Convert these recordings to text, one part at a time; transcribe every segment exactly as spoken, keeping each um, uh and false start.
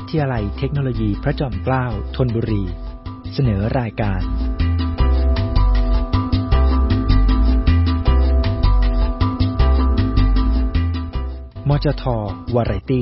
ทยาลัยเทคโนโลยีพระจอมเกล้าธนบุรีเสนอรายการมจท.วาไรตี้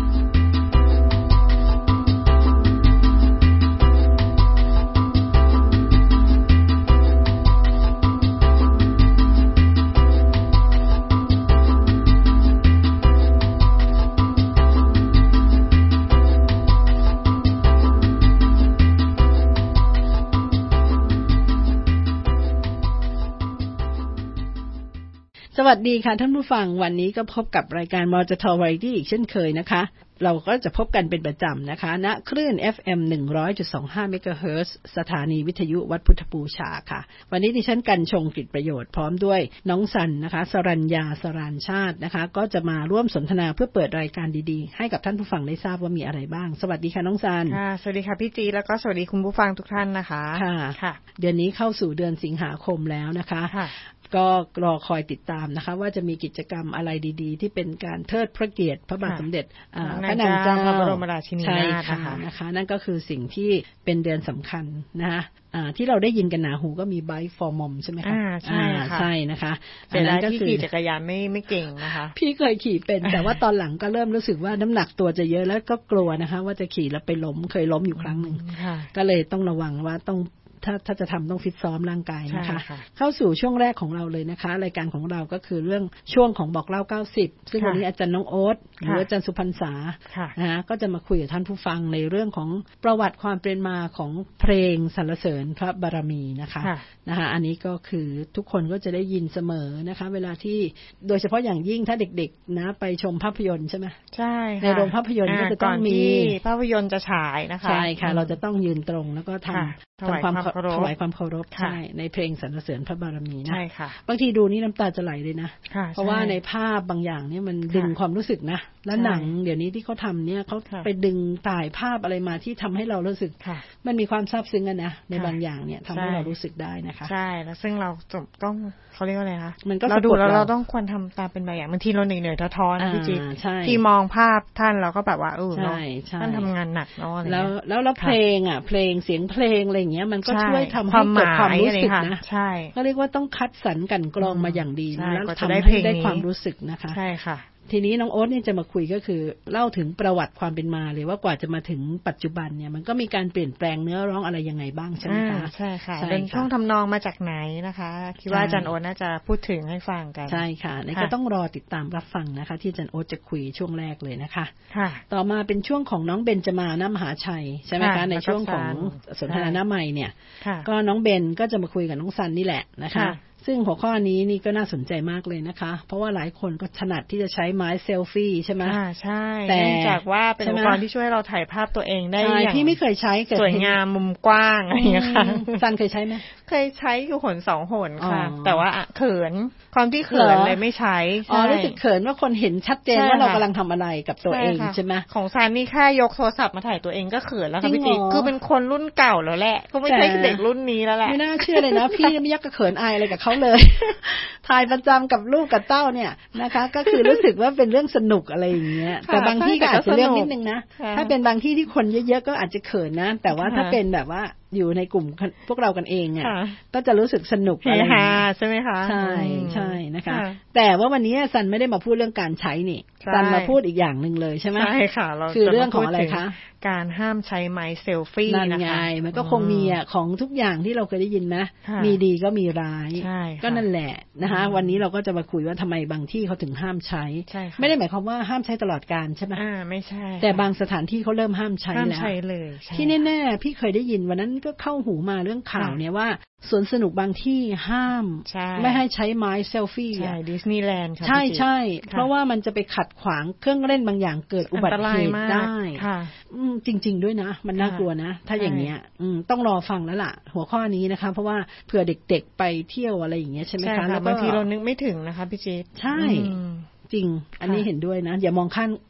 สวัสดีค่ะท่านผู้ฟังวันนี้ก็พบกับรายการมจท.วาไรตี้อีกเช่นเคยนะคะเราก็จะพบกันเป็นประจำนะคะณคลื่น เอฟ เอ็ม หนึ่งร้อยจุดสองห้า เมกะเฮิรตซ์สถานีวิทยุวัดพุทธบูชาค่ะวันนี้ดิฉันกันชงกฤตประโยชน์พร้อมด้วยน้องสันนะคะสรัญญาสรานชาตินะคะก็จะมาร่วมสนทนาเพื่อเปิดรายการดีๆให้กับท่านผู้ฟังได้ทราบว่ามีอะไรบ้างสวัสดีค่ะน้องสันค่ะสวัสดีค่ะพี่จีแล้วก็สวัสดีคุณผู้ฟังทุกท่านนะคะค่ะค่ะเดือนนี้เข้าสู่เดือนสิงหาคมแล้วนะคะค่ะก็รอคอยติดตามนะคะว่าจะมีกิจกรรมอะไรดีๆที่เป็นการเทิดพระเกียรติพระบาทสมเด็จพระนางเจ้าพระบรมราชินีนาถนะคะนะคะนั่นก็คือสิ่งที่เป็นเดือนสำคัญนะคะที่เราได้ยินกันหนาหูก็มี Bike for Mom ใช่ไหมคะอ่าใช่ค่ะใช่นะคะแต่นั้นก็คือขี่จักรยานไม่ไม่เก่งนะคะพี่เคยขี่เป็นแต่ว่าตอนหลังก็เริ่มรู้สึกว่าน้ำหนักตัวจะเยอะแล้วก็กลัวนะคะว่าจะขี่แล้วไปล้มเคยล้มอยู่ครั้งนึงก็เลยต้องระวังว่าต้องถ้าถ้าจะทำต้องฟิตซ้อมร่างกายนะคะเข้าสู่ช่วงแรกของเราเลยนะคะรายการของเราก็คือเรื่องช่วงของบอกเล่าเก้าสิบซึ่งวันนี้อาจารย์น้องโอ๊ตหรืออาจารย์สุพรรณษานะคะก็จะมาคุยกับท่านผู้ฟังในเรื่องของประวัติความเป็นมาของเพลงสรรเสริญพระบารมีนะคะนะคะอันนี้ก็คือทุกคนก็จะได้ยินเสมอนะคะเวลาที่โดยเฉพาะอย่างยิ่งถ้าเด็กๆนะไปชมภาพยนตร์ใช่ไหมใช่ในโรงภาพยนตร์ก็จะต้องมีภาพยนตร์จะฉายนะคะใช่ค่ะเราจะต้องยืนตรงแล้วก็ทำทำความถวายความเคารพใช่ในเพลงสรรเสริญพระบารมีนะใช่ค่ะบางทีดูนี่น้ำตาจะไหลเลยนะเพราะว่าในภาพบางอย่างเนี่ยมันดึงความรู้สึกนะแล้วหนังเดี๋ยวนี้ที่เขาทำเนี่ยเขาไปดึงถ่ายภาพอะไรมาที่ทำให้เรารู้สึกมันมีความซาบซึ้งกันนะในบางอย่างเนี่ยทำให้เรารู้สึกได้นะคะใช่แล้วซึ่งเราต้องเขาเรียกว่าอะไรคะเราดูแล้วเราต้องควรทำตามเป็นแบบอย่างบางทีเราเหนื่อยๆท้อๆพี่จิ๊บที่มองภาพท่านเราก็แบบว่าเออท่านทำงานหนักเนาะแล้วแล้วแล้วเพลงอ่ะเพลงเสียงเพลงอะไรอย่างเงี้ยมันก็ช่วยทำให้เกิดความรู้สึกนะใช่ก็เรียกว่าต้องคัดสรรกันกรองมาอย่างดีนะแล้วทำให้ได้ความรู้สึกนะคะใช่ค่ะทีนี้น้องโอ๊ตเนี่ยจะมาคุยก็คือเล่าถึงประวัติความเป็นมาเลยว่ากว่าจะมาถึงปัจจุบันเนี่ยมันก็มีการเปลี่ยนแปลงเนื้อร้องอะไรยังไงบ้างใช่ไหมคะใช่ค่ะเป็นช่วงทำนองมาจากไหนนะคะคิดว่าอาจารย์โอ๊ตน่าจะพูดถึงให้ฟังกันใช่ค่ะนี่ก็ต้องรอติดตามรับฟังนะคะที่อาจารย์โอ๊ตจะคุยช่วงแรกเลยนะคะต่อมาเป็นช่วงของน้องเบนจมาณมหาชัยใช่ไหมคะในช่วงของสนทนาหน้าใหม่เนี่ยก็น้องเบนก็จะมาคุยกับน้องซันนี่แหละนะคะซึ่งหัวข้อนี้นี่ก็น่าสนใจมากเลยนะคะเพราะว่าหลายคนก็ถนัดที่จะใช้ไม้เซลฟี่ใช่ไหมอ่าใช่แต่เนื่องจากว่าเป็นอุปกรณ์ที่ช่วยเราถ่ายภาพตัวเองได้อย่างพี่ไม่เคยใช้สวยงามมุมกว้างอะไรอย่างเงี้ยค่ะซันเคยใช้ไหมเคยใช้อยู่หนสองหนค่ะแต่ว่าเขินความที่เขินเลยไม่ใช้อ๋อรู้สึกเขินว่าคนเห็นชัดเจนว่าเรากำลังทำอะไรกับตัวเองใช่ไหมของซันนี่แค่ยกโทรศัพท์มาถ่ายตัวเองก็เขินแล้วค่ะพี่จิ๊กคือเป็นคนรุ่นเก่าแล้วแหละก็ไม่ใช่เด็กรุ่นนี้แล้วแหละไม่น่าเชื่อเลยนะพี่ไม่ยักกระเขินอายอะไรกับเขาเลยถ่ายประจำกับลูกกับเต้าเนี่ยนะคะก็คือรู้สึกว่าเป็นเรื่องสนุกอะไรอย่างเงี้ยแต่บางที่ก็อาจจะเรื่องนิดนึงนะถ้าเป็นบางที่ที่คนเยอะๆก็อาจจะเขินนะแต่ว่าถ้าเป็นแบบว่าอยู่ในกลุ่มพวกเรากันเองอ่ะก็จะรู้สึกสนุกอะไรอย่างเงี้ยใช่ไหมคะใช่ใช่นะคะแต่ว่าวันนี้ซันไม่ได้มาพูดเรื่องการใช้นี่ซันมาพูดอีกอย่างนึงเลยใช่ไหมใช่ค่ะเราคือเรื่องของอะไรคะการห้ามใช้ไม้เซลฟี่นะคะมันก็คงมีอ่ะของทุกอย่างที่เราเคยได้ยินนะมีดีก็มีร้ายก็นั่นแหละนะคะวันนี้เราก็จะมาคุยว่าทำไมบางที่เขาถึงห้ามใช้ไม่ได้หมายความว่าห้ามใช้ตลอดกาลใช่ไหมอ่าไม่ใช่แต่บางสถานที่เขาเริ่มห้ามใช้แล้วห้ามใช้เลยที่แน่ๆพี่เคยได้ยินวันนั้นก็เข้าหูมาเรื่องข่าวเนี่ยว่าสวนสนุกบางที่ห้ามไม่ให้ใช้ไม้เซลฟี่ใช่ดิสนีย์แลนด์ค่ะใช่ใช่เพราะว่ามันจะไปขัดขวางเครื่องเล่นบางอย่างเกิดอุบัติเหตุได้จริงๆด้วยนะมันน่ากลัวนะถ้าอย่างเงี้ยต้องรอฟังแล้วล่ะหัวข้อนี้นะคะเพราะว่าเผื่อเด็กๆไปเที่ยวอะไรอย่างเงี้ยใช่ไหมคะแล้วบางทีเรานึกไม่ถึงนะคะพี่จี๊ดใช่จริงอันนี้เห็นด้วยนะอย่ามองข้าม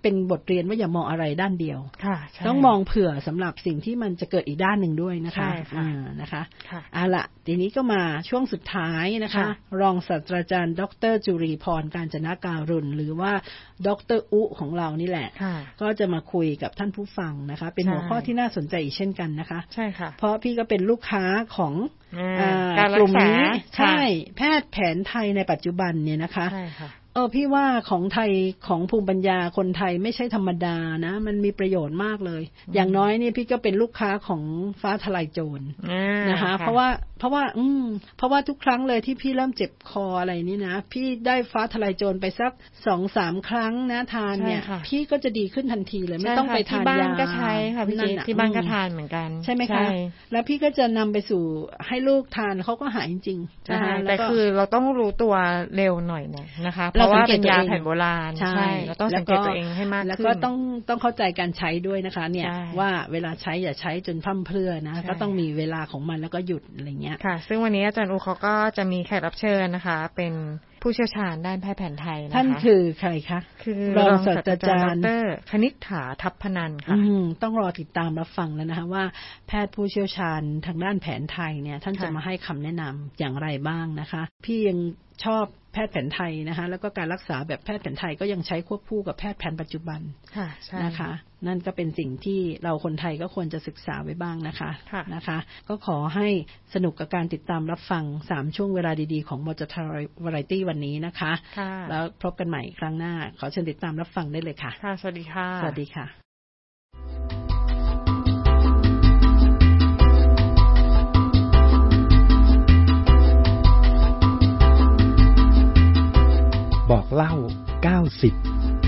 เป็นบทเรียนว่าอย่ามองอะไรด้านเดียวต้องมองเผื่อสำหรับสิ่งที่มันจะเกิดอีกด้านหนึ่งด้วยนะคะอ่านะคะเอาละทีนี้ก็มาช่วงสุดท้ายนะคะรองศาสตราจารย์ดร.จุรีพรกาญจนการุณหรือว่าดร.อุของเรานี่แหละก็จะมาคุยกับท่านผู้ฟังนะคะเป็นหัวข้อที่น่าสนใจอีกเช่นกันนะคะใช่ค่ะเพราะพี่ก็เป็นลูกค้าของกลุ่มนี้ใช่แพทย์แผนไทยในปัจจุบันเนี่ยนะคะใช่ค่ะเออพี่ว่าของไทยของภูมิปัญญาคนไทยไม่ใช่ธรรมดานะมันมีประโยชน์มากเลยอย่างน้อยนี่พี่ก็เป็นลูกค้าของฟ้าทลายโจรนะคะเพราะว่าเพราะว่าอืมเพราะว่าทุกครั้งเลยที่พี่เริ่มเจ็บคออะไรนี่นะพี่ได้ฟ้าทลายโจรไปสัก สองสาม ครั้งนะทานเนี่ยพี่ก็จะดีขึ้นทันทีเลยไม่ต้องไปทานยาที่บ้านก็ใช้ค่ะพี่จิ๊บที่บ้านก็ทานเหมือนกันใช่ไหมคะแล้วพี่ก็จะนำไปสู่ให้ลูกทานเขาก็หายจริงๆนะคะแต่คือเราต้องรู้ตัวเร็วหน่อยนะคะเพราะว่าเป็นยาแผนโบราณใช่เราต้องสังเกตตัวเองให้มากขึ้นแล้วก็ต้องต้องเข้าใจการใช้ด้วยนะคะเนี่ยว่าเวลาใช้อย่าใช้จนพร่ำเพรื่อนะก็ต้องมีเวลาของมันแล้วก็หยุดอะไรเงี้ยค่ะซึ่งวันนี้อาจารย์อูเขาก็จะมีแขกรับเชิญนะคะเป็นผู้เชี่ยวชาญด้านแพทย์แผนไทยนะคะท่านคือใครคะคือรองศาสตราจารย์ดร.คณิษฐาทัพพนันค่ะต้องรอติดตามรับฟังแล้วนะคะว่าแพทย์ผู้เชี่ยวชาญทางด้านแผนไทยเนี่ยท่านจะมาให้คำแนะนำอย่างไรบ้างนะคะพี่ยังชอบแพทย์แผนไทยนะคะแล้วก็การรักษาแบบแพทย์แผนไทยก็ยังใช้ควบคู่กับแพทย์แผนปัจจุบันนะคะนั่นก็เป็นสิ่งที่เราคนไทยก็ควรจะศึกษาไว้บ้างนะคะนะคะก็ขอให้สนุกกับการติดตามรับฟังสามช่วงเวลาดีๆของมจท Variety วันนี้นะคะแล้วพบกันใหม่ครั้งหน้าขอเชิญติดตามรับฟังได้เลยค่ะค่ะสวัสดีค่ะสวัสดีค่ะบอกเล่าเก้าสิบ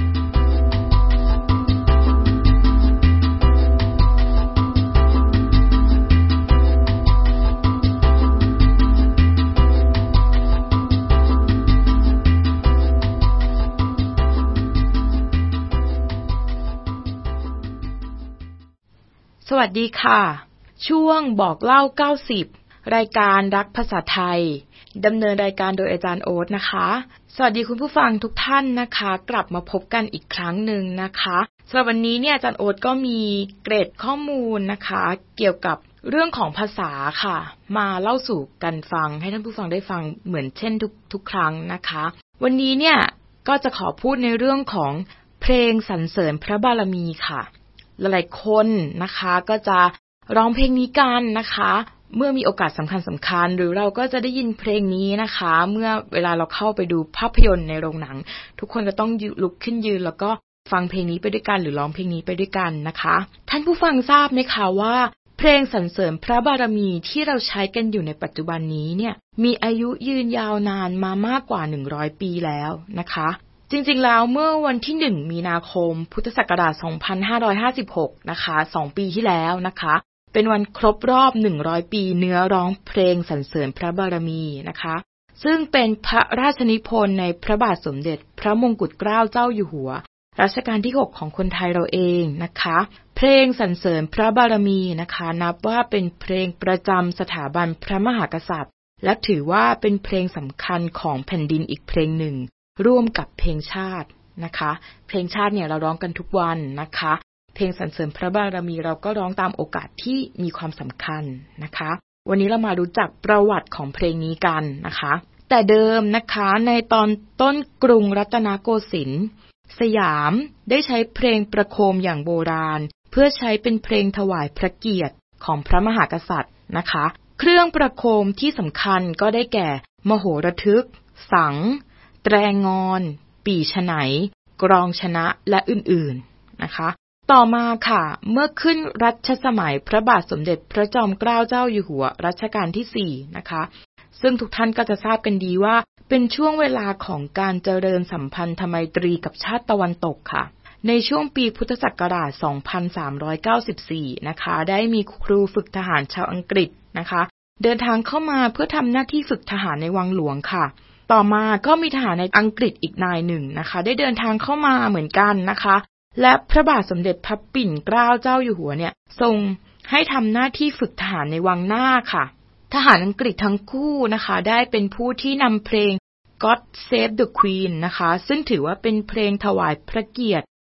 สวัสดีค่ะช่วงบอกเล่าเก้าสิบรายการรักภาษาไทยดำเนินรายการโดยอาจารย์โอ๊ตนะคะสวัสดีคุณผู้ฟังทุกท่านนะคะกลับมาพบกันอีกครั้งหนึ่งนะคะสำหรับวันนี้เนี่ยอาจารย์โอ๊ตก็มีเกร็ดข้อมูลนะคะเกี่ยวกับเรื่องของภาษาค่ะมาเล่าสู่กันฟังให้ท่านผู้ฟังได้ฟังเหมือนเช่นทุกทุกครั้งนะคะวันนี้เนี่ยก็จะขอพูดในเรื่องของเพลงสรรเสริญพระบารมีค่ะหลายๆคนนะคะก็จะร้องเพลงนี้กันนะคะเมื่อมีโอกาสสำคัญสำคัญหรือเราก็จะได้ยินเพลงนี้นะคะเมื่อเวลาเราเข้าไปดูภาพยนตร์ในโรงหนังทุกคนก็ต้องลุกขึ้นยืนแล้วก็ฟังเพลงนี้ไปด้วยกันหรือร้องเพลงนี้ไปด้วยกันนะคะท่านผู้ฟังทราบไหมคะว่าเพลงสรรเสริญพระบารมีที่เราใช้กันอยู่ในปัจจุบันนี้เนี่ยมีอายุยืนยาวนานมามากกว่าหนึ่งร้อยปีแล้วนะคะจริงๆแล้วเมื่อวันที่หนึ่งมีนาคมพุทธศักราชสองพันห้าร้อยห้าสิบหกนะคะสองปีที่แล้วนะคะเป็นวันครบรอบหนึ่งร้อยปีเนื้อร้องเพลงสรรเสริญพระบารมีนะคะซึ่งเป็นพระราชนิพนธ์ในพระบาทสมเด็จพระมงกุฎเกล้าเจ้าอยู่หัวรัชกาลที่หกของคนไทยเราเองนะคะเพลงสรรเสริญพระบารมีนะคะนับว่าเป็นเพลงประจำสถาบันพระมหากษัตริย์และถือว่าเป็นเพลงสำคัญของแผ่นดินอีกเพลงหนึ่งร่วมกับเพลงชาตินะคะเพลงชาติเนี่ยเราร้องกันทุกวันนะคะเพลงสรรเสริญพระบารมีเราก็ร้องตามโอกาสที่มีความสำคัญนะคะวันนี้เรามารู้จักประวัติของเพลงนี้กันนะคะแต่เดิมนะคะในตอนต้นกรุงรัตนโกสินทร์สยามได้ใช้เพลงประโคมอย่างโบราณเพื่อใช้เป็นเพลงถวายพระเกียรติของพระมหากษัตริย์นะคะเครื่องประโคมที่สำคัญก็ได้แก่มโหระทึกสังแตรงอนปี่ฉไนกรองชนะและอื่นๆนะคะต่อมาค่ะเมื่อขึ้นรัชสมัยพระบาทสมเด็จพระจอมเกล้าเจ้าอยู่หัวรัชกาลที่สี่นะคะซึ่งทุกท่านก็จะทราบกันดีว่าเป็นช่วงเวลาของการเจริญสัมพันธไมตรีกับชาติตะวันตกค่ะในช่วงปีพุทธศักราชสองพันสามร้อยเก้าสิบสี่นะคะได้มีครูฝึกทหารชาวอังกฤษนะคะเดินทางเข้ามาเพื่อทำหน้าที่ฝึกทหารในวังหลวงค่ะต่อมาก็มีทหารในอังกฤษอีกนายหนึ่งนะคะได้เดินทางเข้ามาเหมือนกันนะคะและพระบาทสมเด็จพระปิ่นเกล้าเจ้าอยู่หัวเนี่ยทรงให้ทำหน้าที่ฝึกทหารในวังหน้าค่ะทหารอังกฤษทั้งคู่นะคะได้เป็นผู้ที่นำเพลง God Save the Queen นะคะซึ่งถือว่าเป็นเพลงถวายพระเกียรติ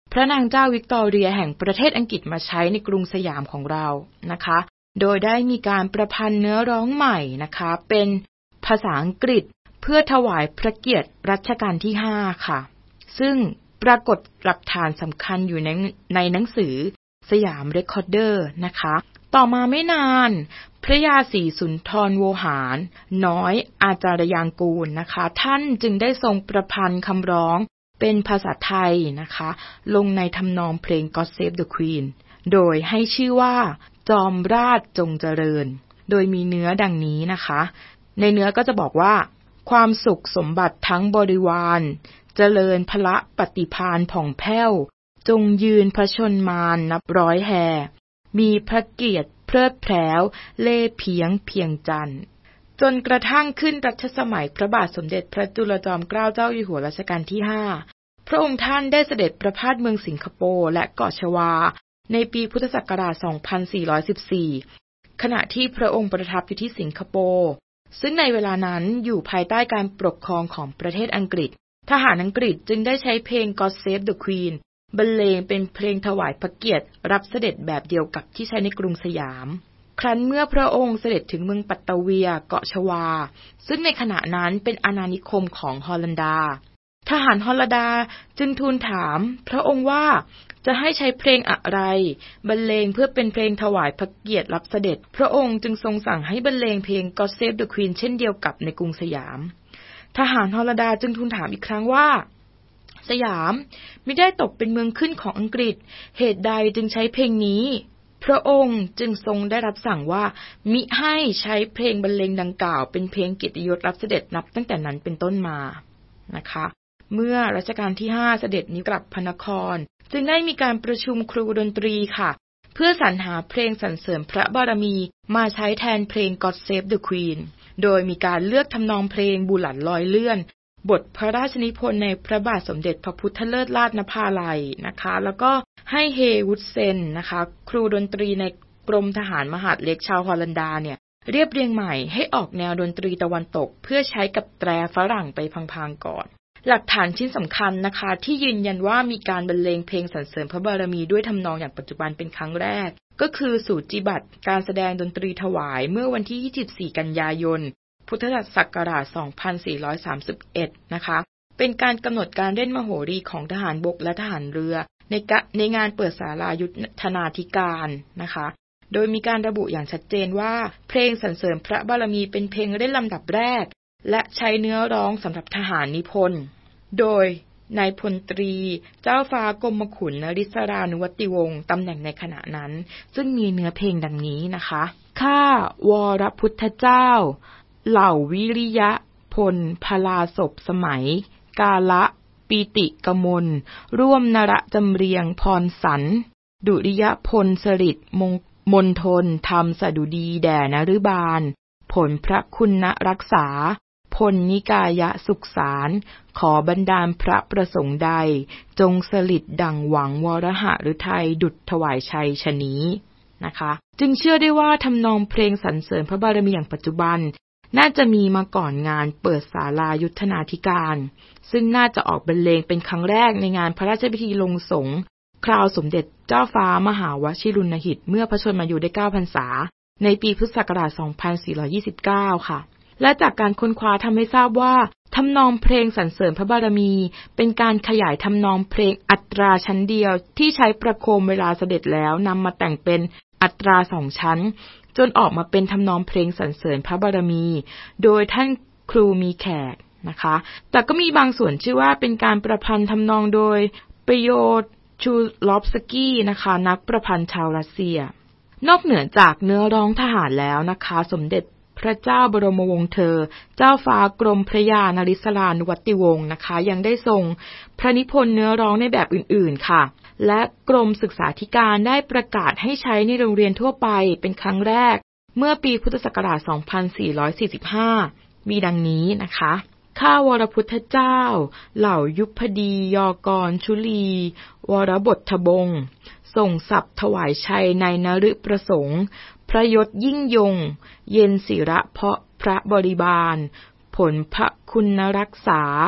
พระนางเจ้าวิกตอเรียแห่งประเทศอังกฤษมาใช้ในกรุงสยามของเรานะคะโดยได้มีการประพันธ์เนื้อร้องใหม่นะคะเป็นภาษาอังกฤษเพื่อถวายพระเกียรติรัชกาลที่ห้าค่ะซึ่งปรากฏหลักฐานสำคัญอยู่ในในหนังสือสยามเรคคอร์เดอร์นะคะต่อมาไม่นานพระยาศรีสุนทรโวหารน้อยอาจารยางกูลนะคะท่านจึงได้ทรงประพันธ์คำร้องเป็นภาษาไทยนะคะลงในทำนองเพลง God Save the Queen โดยให้ชื่อว่าจอมราชจงเจริญโดยมีเนื้อดังนี้นะคะในเนื้อก็จะบอกว่าความสุขสมบัติทั้งบริวารเจริญพละปฏิภาณผ่องแผ้วจงยืนพระชนมารนับร้อยแห่มีพระเกียรติเพลิดเพล้วเล่เพียงเพียงจันทร์จนกระทั่งขึ้นรัชสมัยพระบาทสมเด็จพระจุลจอมเกล้าเจ้าอยู่หัวรัชกาลที่ห้าพระองค์ท่านได้เสด็จประพาสเมืองสิงคโปร์และเกาะชวาในปีพุทธศักราช สองพันสี่ร้อยสิบสี่ ขณะที่พระองค์ประทับอยู่ที่สิงคโปร์ซึ่งในเวลานั้นอยู่ภายใต้การปกครองของประเทศอังกฤษทหารอังกฤษจึงได้ใช้เพลง God Save the Queen บรรเลงเป็นเพลงถวายพระเกียรติรับเสด็จแบบเดียวกับที่ใช้ในกรุงสยามครั้นเมื่อพระองค์เสด็จถึงเมืองปัตตาเวียเกาะชวาซึ่งในขณะนั้นเป็นอาณานิคมของฮอลันดาทหารฮอลันดาจึงทูลถามพระองค์ว่าจะให้ใช้เพลงอะไรบรรเลงเพื่อเป็นเพลงถวายพระเกียรติรับเสด็จพระองค์จึงทรงสั่งให้บรรเลงเพลง God Save the Queen เช่นเดียวกับในกรุงสยามทหารฮอลันดาจึงทูลถามอีกครั้งว่าสยามมิได้ตกเป็นเมืองขึ้นของอังกฤษเหตุใดจึงใช้เพลงนี้พระองค์จึงทรงได้รับสั่งว่ามิให้ใช้เพลงบรรเลงดังกล่าวเป็นเพลงเกียรติยศรับเสด็จนับตั้งแต่นั้นเป็นต้นมานะคะเมื่อรัชกาลที่ห้าเสด็จนิกลับพระนครจึงได้มีการประชุมครูดนตรีค่ะเพื่อสรรหาเพลงสรรเสริญพระบารมีมาใช้แทนเพลง God Save the Queen โดยมีการเลือกทำนองเพลงบุหลันลอยเลื่อนบทพระราชนิพนธ์ในพระบาทสมเด็จพระพุทธเลิศราชนภาลัยนะคะแล้วก็ให้เฮวุดเซนนะคะครูดนตรีในกรมทหารมหาดเล็กชาวฮอลันดาเนี่ยเรียบเรียงใหม่ให้ออกแนวดนตรีตะวันตกเพื่อใช้กับแตรฝรั่งไปพลางๆก่อนหลักฐานชิ้นสำคัญนะคะที่ยืนยันว่ามีการบรรเลงเพลงสรรเสริญพระบารมีด้วยทำนองอย่างปัจจุบันเป็นครั้งแรกก็คือสูจิบัตรการแสดงดนตรีถวายเมื่อวันที่ยี่สิบสี่กันยายนพุทธศักราช สองพันสี่ร้อยสามสิบเอ็ด นะคะเป็นการกำหนดการเล่นมโหรีของทหารบกและทหารเรือในในงานเปิดศาลายุทธนาธิการนะคะโดยมีการระบุอย่างชัดเจนว่าเพลงสรรเสริญพระบารมีเป็นเพลงเล่นลำดับแรกและใช้เนื้อร้องสำหรับทหารนิพนธ์โดยนายพลตรีเจ้าฟ้ากรมขุนนริศรานุวัติวงศ์ตำแหน่งในขณะนั้นซึ่งมีเนื้อเพลงดังนี้นะคะข้าวรพุทธเจ้าเหล่าวิริยะพลพลาศพสมัยกาละปีติกมลร่วมนรจำเรียงพรสันดุริยพลสฤทธิ์มงมนทนธรรมสดุดีแด่นฤบาลผลพระคุณรักษาพลนิกายะสุขสารขอบันดาลพระประสงค์ใดจงสลิดดังหวังวรหฤทัยดุจถวายชัยชนี้นะคะจึงเชื่อได้ว่าทำนองเพลงสรรเสริญพระบารมีอย่างปัจจุบันน่าจะมีมาก่อนงานเปิดศาลายุทธนาธิการซึ่งน่าจะออกบรรเลงเป็นครั้งแรกในงานพระราชพิธีลงสงฆ์คราวสมเด็จเจ้าฟ้ามหาวชิรุณหิตเมื่อพระชนมายุได้เก้าพรรษาในปีพุทธศักราช สองพันสี่ร้อยยี่สิบเก้า ค่ะและจากการค้นคว้าทำให้ทราบว่าทำนองเพลงสรรเสริญพระบารมีเป็นการขยายทำนองเพลงอัตราชั้นเดียวที่ใช้ประโคมเวลาเสด็จแล้วนำมาแต่งเป็นอัตราสองชั้นจนออกมาเป็นทำนองเพลงสรรเสริญพระบารมีโดยท่านครูมีแขกนะคะแต่ก็มีบางส่วนชื่อว่าเป็นการประพันธ์ทำนองโดยประโยชน์ชูลอฟสกี้นะคะนักประพันธ์ชาวรัสเซียนอกเหนือจากเนื้อร้องทหารแล้วนะคะสมเด็จพระเจ้าบรมวงศ์เธอเจ้าฟ้ากรมพระยานริศรานุวัติวงศ์นะคะยังได้ทรงพระนิพนธ์เนื้อร้องในแบบอื่นๆค่ะและกรมศึกษาธิการได้ประกาศให้ใช้ในโรงเรียนทั่วไปเป็นครั้งแรกเมื่อปีพุทธศักราช สองพันสี่ร้อยสี่สิบห้า มีดังนี้นะคะข้าวรพุทธเจ้าเหล่ายุพดียกรชุลีวรบททบงส่งสับถวายชัยในนฤประสงค์พระยศยิ่งยงเย็นศิระเพาะพระบริบาลผลพระคุณรักษา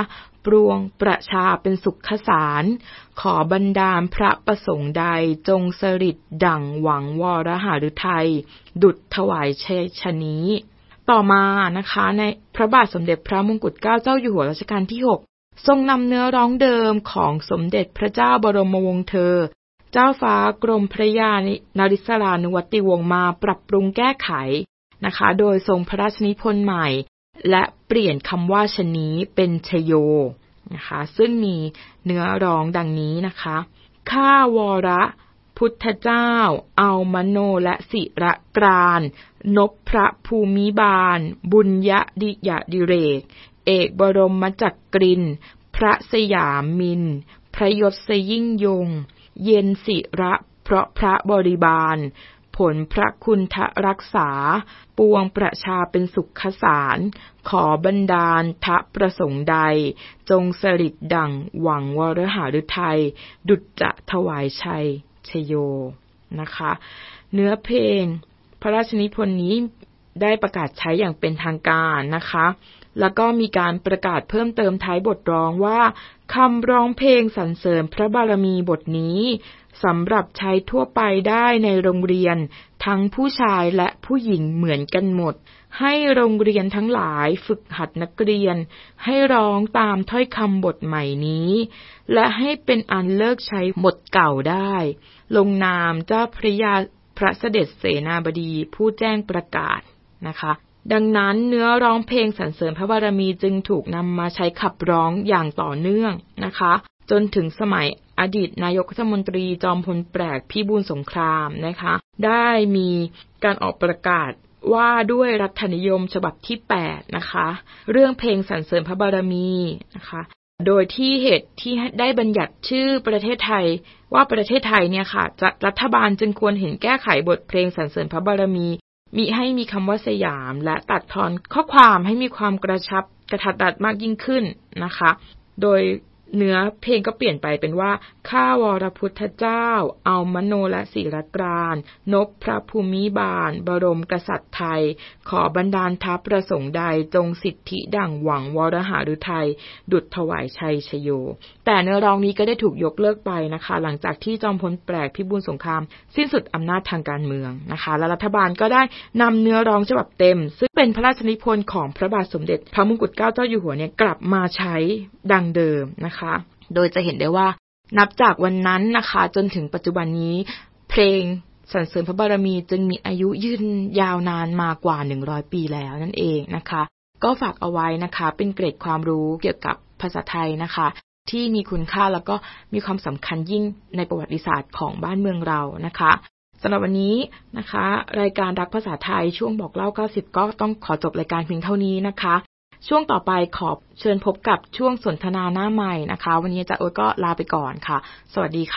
ปรวงประชาเป็นสุขสารขอบันดาลพระประสงค์ใดจงสฤทธิ์ดั่งหวังวรหฤทัยดุจถวายเชชนี้ต่อมานะคะในพระบาทสมเด็จพระมงกุฎเกล้าเจ้าอยู่หัวรัชกาลที่หกทรงนำเนื้อร้องเดิมของสมเด็จพระเจ้าบรมวงศ์เธอเจ้าฟ้ากรมพระยานริศรานุวัติวงศ์มาปรับปรุงแก้ไขนะคะโดยทรงพระราชนิพนธ์ใหม่และเปลี่ยนคำว่าชนี้เป็นชโยนะคะซึ่งมีเนื้อร้องดังนี้นะคะข้าวรพุทธเจ้าเอามโนและศิระกรานนพพระภูมิบาลบุญยดิยดิเรกเอกบรมจักรินทร์พระสยามมินพระยศยิ่งยงเย็นศิระเพราะพระบริบาลผลพระคุณทรักษาปวงประชาเป็นสุขสารขอบันดาลทะประสงค์ใดจงสฤทธิ์ดั่งหวังวรหฤทัยดุจจะถวายชัยชโยนะคะเนื้อเพลงพระราชนิพนธ์นี้ได้ประกาศใช้อย่างเป็นทางการนะคะแล้วก็มีการประกาศเพิ่มเติมท้ายบทร้องว่าคำร้องเพลงสรรเสริญพระบารมีบทนี้สำหรับใช้ทั่วไปได้ในโรงเรียนทั้งผู้ชายและผู้หญิงเหมือนกันหมดให้โรงเรียนทั้งหลายฝึกหัดนักเรียนให้ร้องตามถ้อยคำบทใหม่นี้และให้เป็นอันเลิกใช้บทเก่าได้ลงนามเจ้าพระยาพระเสด็จเสนาบดีผู้แจ้งประกาศนะคะดังนั้นเนื้อร้องเพลงสรรเสริญพระบารมีจึงถูกนำมาใช้ขับร้องอย่างต่อเนื่องนะคะจนถึงสมัยอดีตนายกรัฐมนตรีจอมพลแปลกพิบูลสงครามนะคะได้มีการออกประกาศว่าด้วยรัฐนิยมฉบับที่แปดนะคะเรื่องเพลงสรรเสริญพระบารมีนะคะโดยที่เหตุที่ได้บัญญัติชื่อประเทศไทยว่าประเทศไทยเนี่ยค่ะจะรัฐบาลจึงควรเห็นแก้ไขบทเพลงสรรเสริญพระบารมีมิให้มีคำว่าสยามและตัดทอนข้อความให้มีความกระชับกระทัดรัดมากยิ่งขึ้นนะคะโดยเนื้อเพลงก็เปลี่ยนไปเป็นว่าข้าวรพุทธเจ้าเอามโนและศิรกรานนพพระภูมิบาลบรมกษัตริย์ไทยขอบันดาลทัพประสงค์ใดจงสิทธิดั่งหวังวรหฤทัยดุจถวายชัยชโยแต่เนื้อร้องนี้ก็ได้ถูกยกเลิกไปนะคะหลังจากที่จอมพลแปลกพิบูลสงครามสิ้นสุดอำนาจทางการเมืองนะคะและรัฐบาลก็ได้นำเนื้อร้องฉบับเต็มซึ่งเป็นพระราชนิพนธ์ของพระบาทสมเด็จพระมงกุฎเกล้าเจ้าอยู่หัวเนี่ยกลับมาใช้ดังเดิมนะคะโดยจะเห็นได้ว่านับจากวันนั้นนะคะจนถึงปัจจุบันนี้เพลงสรรเสริญพระบารมีจึงมีอายุยืนยาวนานมากว่าหนึ่งร้อยปีแล้วนั่นเองนะคะก็ฝากเอาไว้นะคะเป็นเกร็ดความรู้เกี่ยวกับภาษาไทยนะคะที่มีคุณค่าแล้วก็มีความสำคัญยิ่งในประวัติศาสตร์ของบ้านเมืองเรานะคะสำหรับวันนี้นะคะรายการรักภาษาไทยช่วงบอกเล่าเก้าสิบก็ต้องขอจบรายการเพียงเท่านี้นะคะช่วงต่อไปขอเชิญพบกับช่วงสนทนาหน้าใหม่นะคะวันนี้อาจารย์โอ๊ตก็ลาไปก่อนค่ะสวัสดี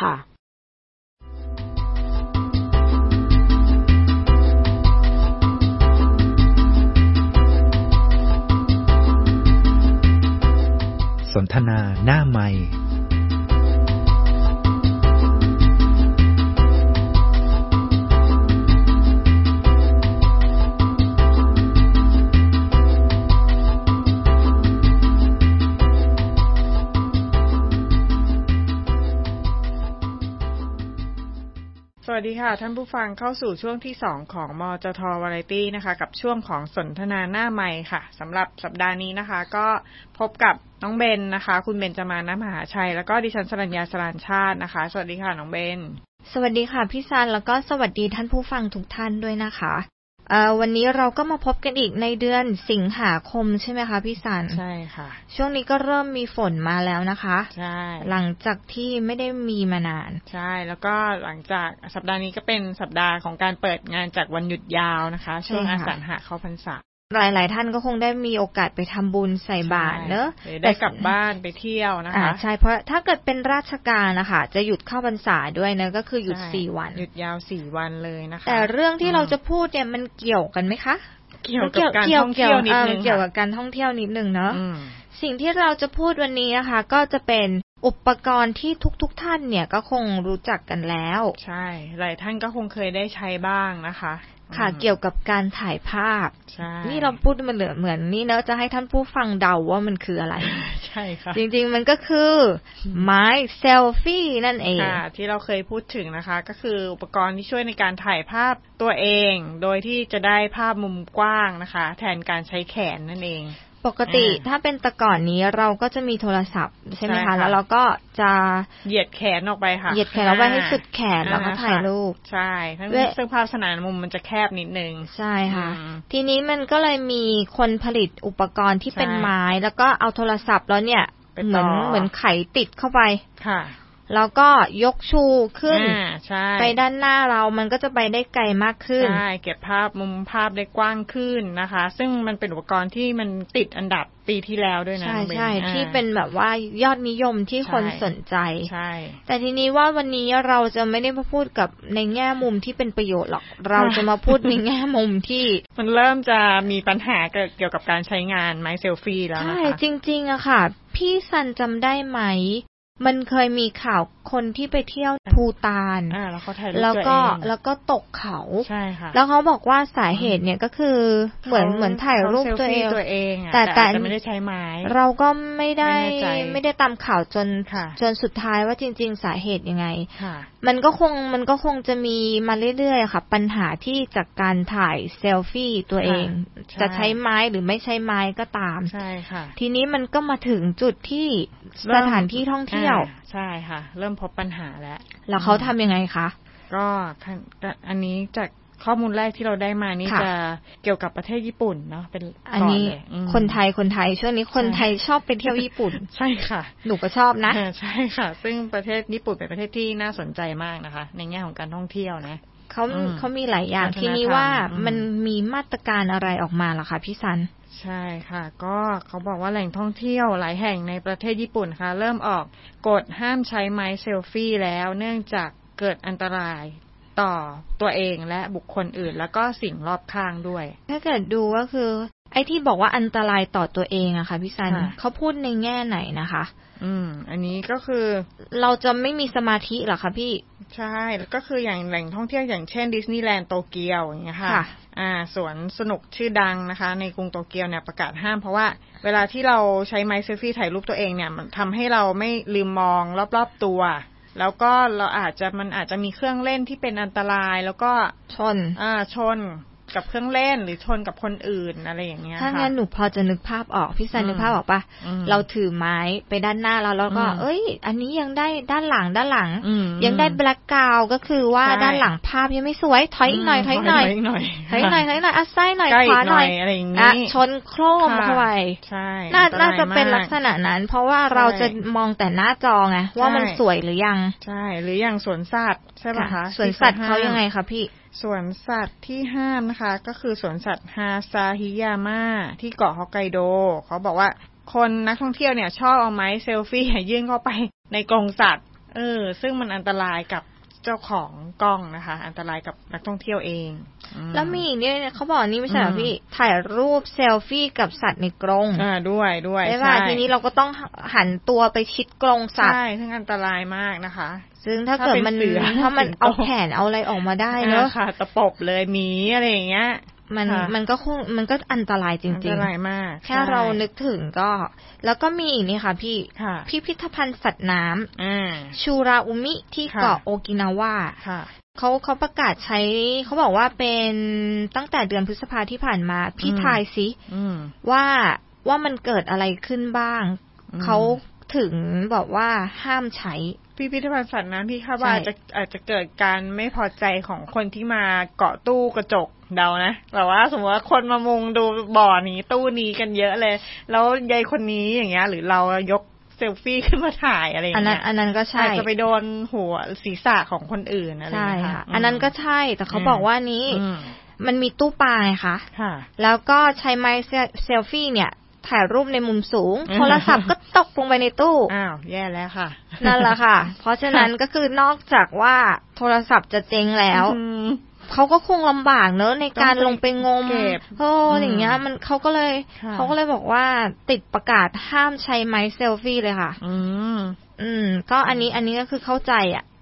ค่ะสนทนาหน้าใหม่สวัสดีค่ะท่านผู้ฟังเข้าสู่ช่วงที่สองของมจท Variety นะคะกับช่วงของสนทนาหน้าไมค์ค่ะสำหรับสัปดาห์นี้นะคะก็พบกับน้องเบนนะคะคุณเบนจมานะมหาชัยแล้วก็ดิฉันสรัญญาสรานชาตินะคะสวัสดีค่ะน้องเบนสวัสดีค่ะพี่ซันแล้วก็สวัสดีท่านผู้ฟังทุกท่านด้วยนะคะเอ่อวันนี้เราก็มาพบกันอีกในเดือนสิงหาคมใช่ไหมคะพี่ซันใช่ค่ะช่วงนี้ก็เริ่มมีฝนมาแล้วนะคะใช่หลังจากที่ไม่ได้มีมานานใช่แล้วก็หลังจากสัปดาห์นี้ก็เป็นสัปดาห์ของการเปิดงานจากวันหยุดยาวนะคะช่วงอาสาฬหะเข้าพรรษาหลายๆท่านก็คงได้มีโอกาสไปทำบุญใส่บาตรเนอะได้กลับบ้านไปเที่ยวนะคะใช่เพราะถ้าเกิดเป็นราชการนะคะจะหยุดเข้าพรรษาด้วยนะก็คือหยุดสี่วันหยุดยาวสี่วันเลยนะคะแต่เรื่องที่เราจะพูดเนี่ยมันเกี่ยวกันไหมคะเกี่ยวกับการท่องเที่ยวนิดนึงเกี่ยวกับการท่องเที่ยวนิดนึงเนาะสิ่งที่เราจะพูดวันนี้นะคะก็จะเป็นอุปกรณ์ที่ทุกๆท่านเนี่ยก็คงรู้จักกันแล้วใช่หลายท่านก็คงเคยได้ใช้บ้างนะคะค่ะเกี่ยวกับการถ่ายภาพใช่นี่เราพูดมันเหมือนนี่เนอะจะให้ท่านผู้ฟังเดาว่ามันคืออะไรใช่ค่ะจริงๆมันก็คือไม้เซลฟี่นั่นเองค่ะที่เราเคยพูดถึงนะคะก็คืออุปกรณ์ที่ช่วยในการถ่ายภาพตัวเองโดยที่จะได้ภาพมุมกว้างนะคะแทนการใช้แขนนั่นเองปกติถ้าเป็นแต่ก่อนนี้เราก็จะมีโทรศัพท์ใช่ไหมคะแล้วเราก็จะเหยียดแขนออกไปค่ะเหยียดแขนออกไปให้สุดแขนแล้วก็ถ่ายรูปใช่ทั้งซึ่งภาพสนามมุมมันจะแคบนิดนึงใช่ค่ะทีนี้มันก็เลยมีคนผลิตอุปกรณ์ที่เป็นไม้แล้วก็เอาโทรศัพท์แล้วเนี่ยเหมือนเหมือนไขติดเข้าไปค่ะแล้วก็ยกชูขึ้นไปด้านหน้าเรามันก็จะไปได้ไกลมากขึ้นใช่เก็บภาพมุมภาพได้กว้างขึ้นนะคะซึ่งมันเป็นอุปกรณ์ที่มันติดอันดับปีที่แล้วด้วยนะใช่ใช่ที่เป็นแบบว่ายอดนิยมที่คนสนใจใช่แต่ทีนี้ว่าวันนี้เราจะไม่ได้มาพูดกับในแง่มุมที่เป็นประโยชน์หรอกเราจะมาพูดในแง่มุมที่มันเริ่มจะมีปัญหาเกี่ยวกับการใช้งานไม้เซลฟี่แล้วนะคะใช่จริงๆอะค่ะพี่ซันจำได้ไหมมันเคยมีข่าวคนที่ไปเที่ยวภูฏานอ่าแล้วเขาถ่ายรูปตัวเองแล้วก็แล้วก็ตกเขาใช่ค่ะแล้วเขาบอกว่าสาเหตุเนี่ยก็คือเหมือนเหมือนถ่ายรูปตัวเองตัวเองแต่แต่ไม่ได้ใช้ไม้เราก็ไม่ได้ไม่ได้ตามข่าวจนจนสุดท้ายว่าจริงๆสาเหตุยังไงมันก็คงมันก็คงจะมีมาเรื่อยๆค่ะปัญหาที่จากการถ่ายเซลฟี่ตัวเองจะใช้ไม้หรือไม่ใช้ไม้ก็ตามใช่ค่ะทีนี้มันก็มาถึงจุดที่สถานที่ท่องเที่ยวใช่ค่ะเริ่มพบปัญหาแล้วแล้วเขาทำยังไงคะก็อันนี้จากข้อมูลแรกที่เราได้มานี่จะเกี่ยวกับประเทศญี่ปุ่นเนาะเป็นอันนี้คนไทยคนไทยช่วงนี้คนไทยชอบไปเที่ยวญี่ปุ่นใช่ค่ะหนูก็ชอบนะใช่ค่ะซึ่งประเทศญี่ปุ่นเป็นประเทศที่น่าสนใจมากนะคะในแง่ของการท่องเที่ยวนะเขาเขามีหลายอย่างที่นี้ว่ามันมีมาตรการอะไรออกมาล่ะคะพี่ซันใช่ค่ะก็เขาบอกว่าแหล่งท่องเที่ยวหลายแห่งในประเทศญี่ปุ่นค่ะเริ่มออกกฎห้ามใช้ไม้เซลฟี่แล้วเนื่องจากเกิดอันตรายต่อตัวเองและบุคคลอื่นแล้วก็สิ่งรอบข้างด้วยถ้าเกิดดูก็คือไอ้ที่บอกว่าอันตรายต่อตัวเองอะค่ะพี่ซันเขาพูดในแง่ไหนนะคะอืมอันนี้ก็คือเราจะไม่มีสมาธิหรอคะพี่ใช่แล้วก็คืออย่างแหล่งท่องเที่ยวอย่างเช่นดิสนีย์แลนด์โตเกียวอย่างเงี้ยค่ะอ่าสวนสนุกชื่อดังนะคะในกรุงโตเกียวเนี่ยประกาศห้ามเพราะว่าเวลาที่เราใช้ไม้เซลฟี่ถ่ายรูปตัวเองเนี่ยมันทำให้เราไม่ลืมมองรอบๆตัวแล้วก็เราอาจจะมันอาจจะมีเครื่องเล่นที่เป็นอันตรายแล้วก็ชนอ่าชนกับเครื่องเล่นหรือชนกับคนอื่นอะไรอย่างเงี้ยถ้างั้นหนูพอจะนึกภาพออกพี่ซันนึกภาพออกปะเราถือไม้ไปด้านหน้าแล้วแล้วก็เอ้ยอันนี้ยังได้ด้านหลังด้านหลังยังได้แบล็คกราวด์ก็คือว่าด้านหลังภาพยังไม่สวยถอยอีกหน่อยถอยอีกหน่อยถอยอีกหน่อยถอยอีกหน่อยถอยอีกหน่อยอ่ะซ้ายหน่อยขวาหน่อยอะไรอย่างงี้ชนโครมเข้าไปใช่น่าจะเป็นลักษณะนั้นเพราะว่าเราจะมองแต่หน้าจอไงว่ามันสวยหรือยังใช่หรืออย่างสวนสัตว์ใช่ป่ะคะสวนสัตว์เขายังไงคะพี่สวนสัตว์ที่ห้ามนะคะก็คือสวนสัตว์ฮาซาฮิยาม่าที่เกาะฮอกไกโดเขาบอกว่าคนนักท่องเที่ยวเนี่ยชอบเอาไม้เซลฟี่ยื่นเข้าไปในกรงสัตว์เออซึ่งมันอันตรายกับเจ้าของกล้องนะคะอันตรายกับนักท่องเที่ยวเองแล้วมีอีกเนี่ยเขาบอกนี่ไม่ใช่เหรอพี่ถ่ายรูปเซลฟี่กับสัตว์ในกรงอ่าด้วยด้วยใช่ป่ะทีนี้เราก็ต้องหันตัวไปชิดกรงสัตว์ใช่ซึ่งอันตรายมากนะคะซึ่งถ้าเกิดมันถ้ามันเอาแขนเอาอะไรออกมาได้เนอะค่ะตะปบเลยหมีอะไรอย่างเงี้ยมันมันก็คงมันก็อันตรายจริงๆอันตรายมากแค่เรานึกถึงก็แล้วก็มีอีกนี่ค่ะพี่พิพิธภัณฑ์สัตว์น้ำชูราอุมิที่เกาะโอกินาวาเขาเขาประกาศใช้เขาบอกว่าเป็นตั้งแต่เดือนพฤษภาที่ผ่านมาพี่ทายสิว่าว่ามันเกิดอะไรขึ้นบ้างเขาถึงบอกว่าห้ามใช้พิพิธภัณฑ์สัตว์น้ำพี่คาดว่าอาจจะอาจจะเกิดการไม่พอใจของคนที่มาเกาะตู้กระจกเดานะแบบว่าสมมติว่าคนมามุงดูบ่อนี้ตู้นี้กันเยอะเลยแล้วยายคนนี้อย่างเงี้ยหรือเรายกเซลฟี่ขึ้นมาถ่ายอะไรอย่างเงี้ยอันนั้นก็ใช่อาจจะไปโดนหัวศีรษะของคนอื่นอะไรอย่างเงี้ยค่ะอันนั้นก็ใช่แต่เขาบอกว่านี้มันมีตู้ปลาไงคะแล้วก็ใช้ไม้เซลฟี่เนี่ยถ่ายรูปในมุมสูงโทรศัพท์ก็ตกลงไปในตู้อ้าวแย่แล้วค่ะนั่นแหละค่ะเพราะฉะนั้นก็คือนอกจากว่าโทรศัพท์จะเจ๊งแล้วเขาก็คงลำบากเนอะในการลงไปงมโอ้อย่างเงี้ยมันเขาก็เลยเขาก็เลยบอกว่าติดประกาศห้ามใช้ไม้เซลฟี่เลยค่ะอืมอืมก็อันนี้อันนี้ก็คือเข้าใจอ่ะ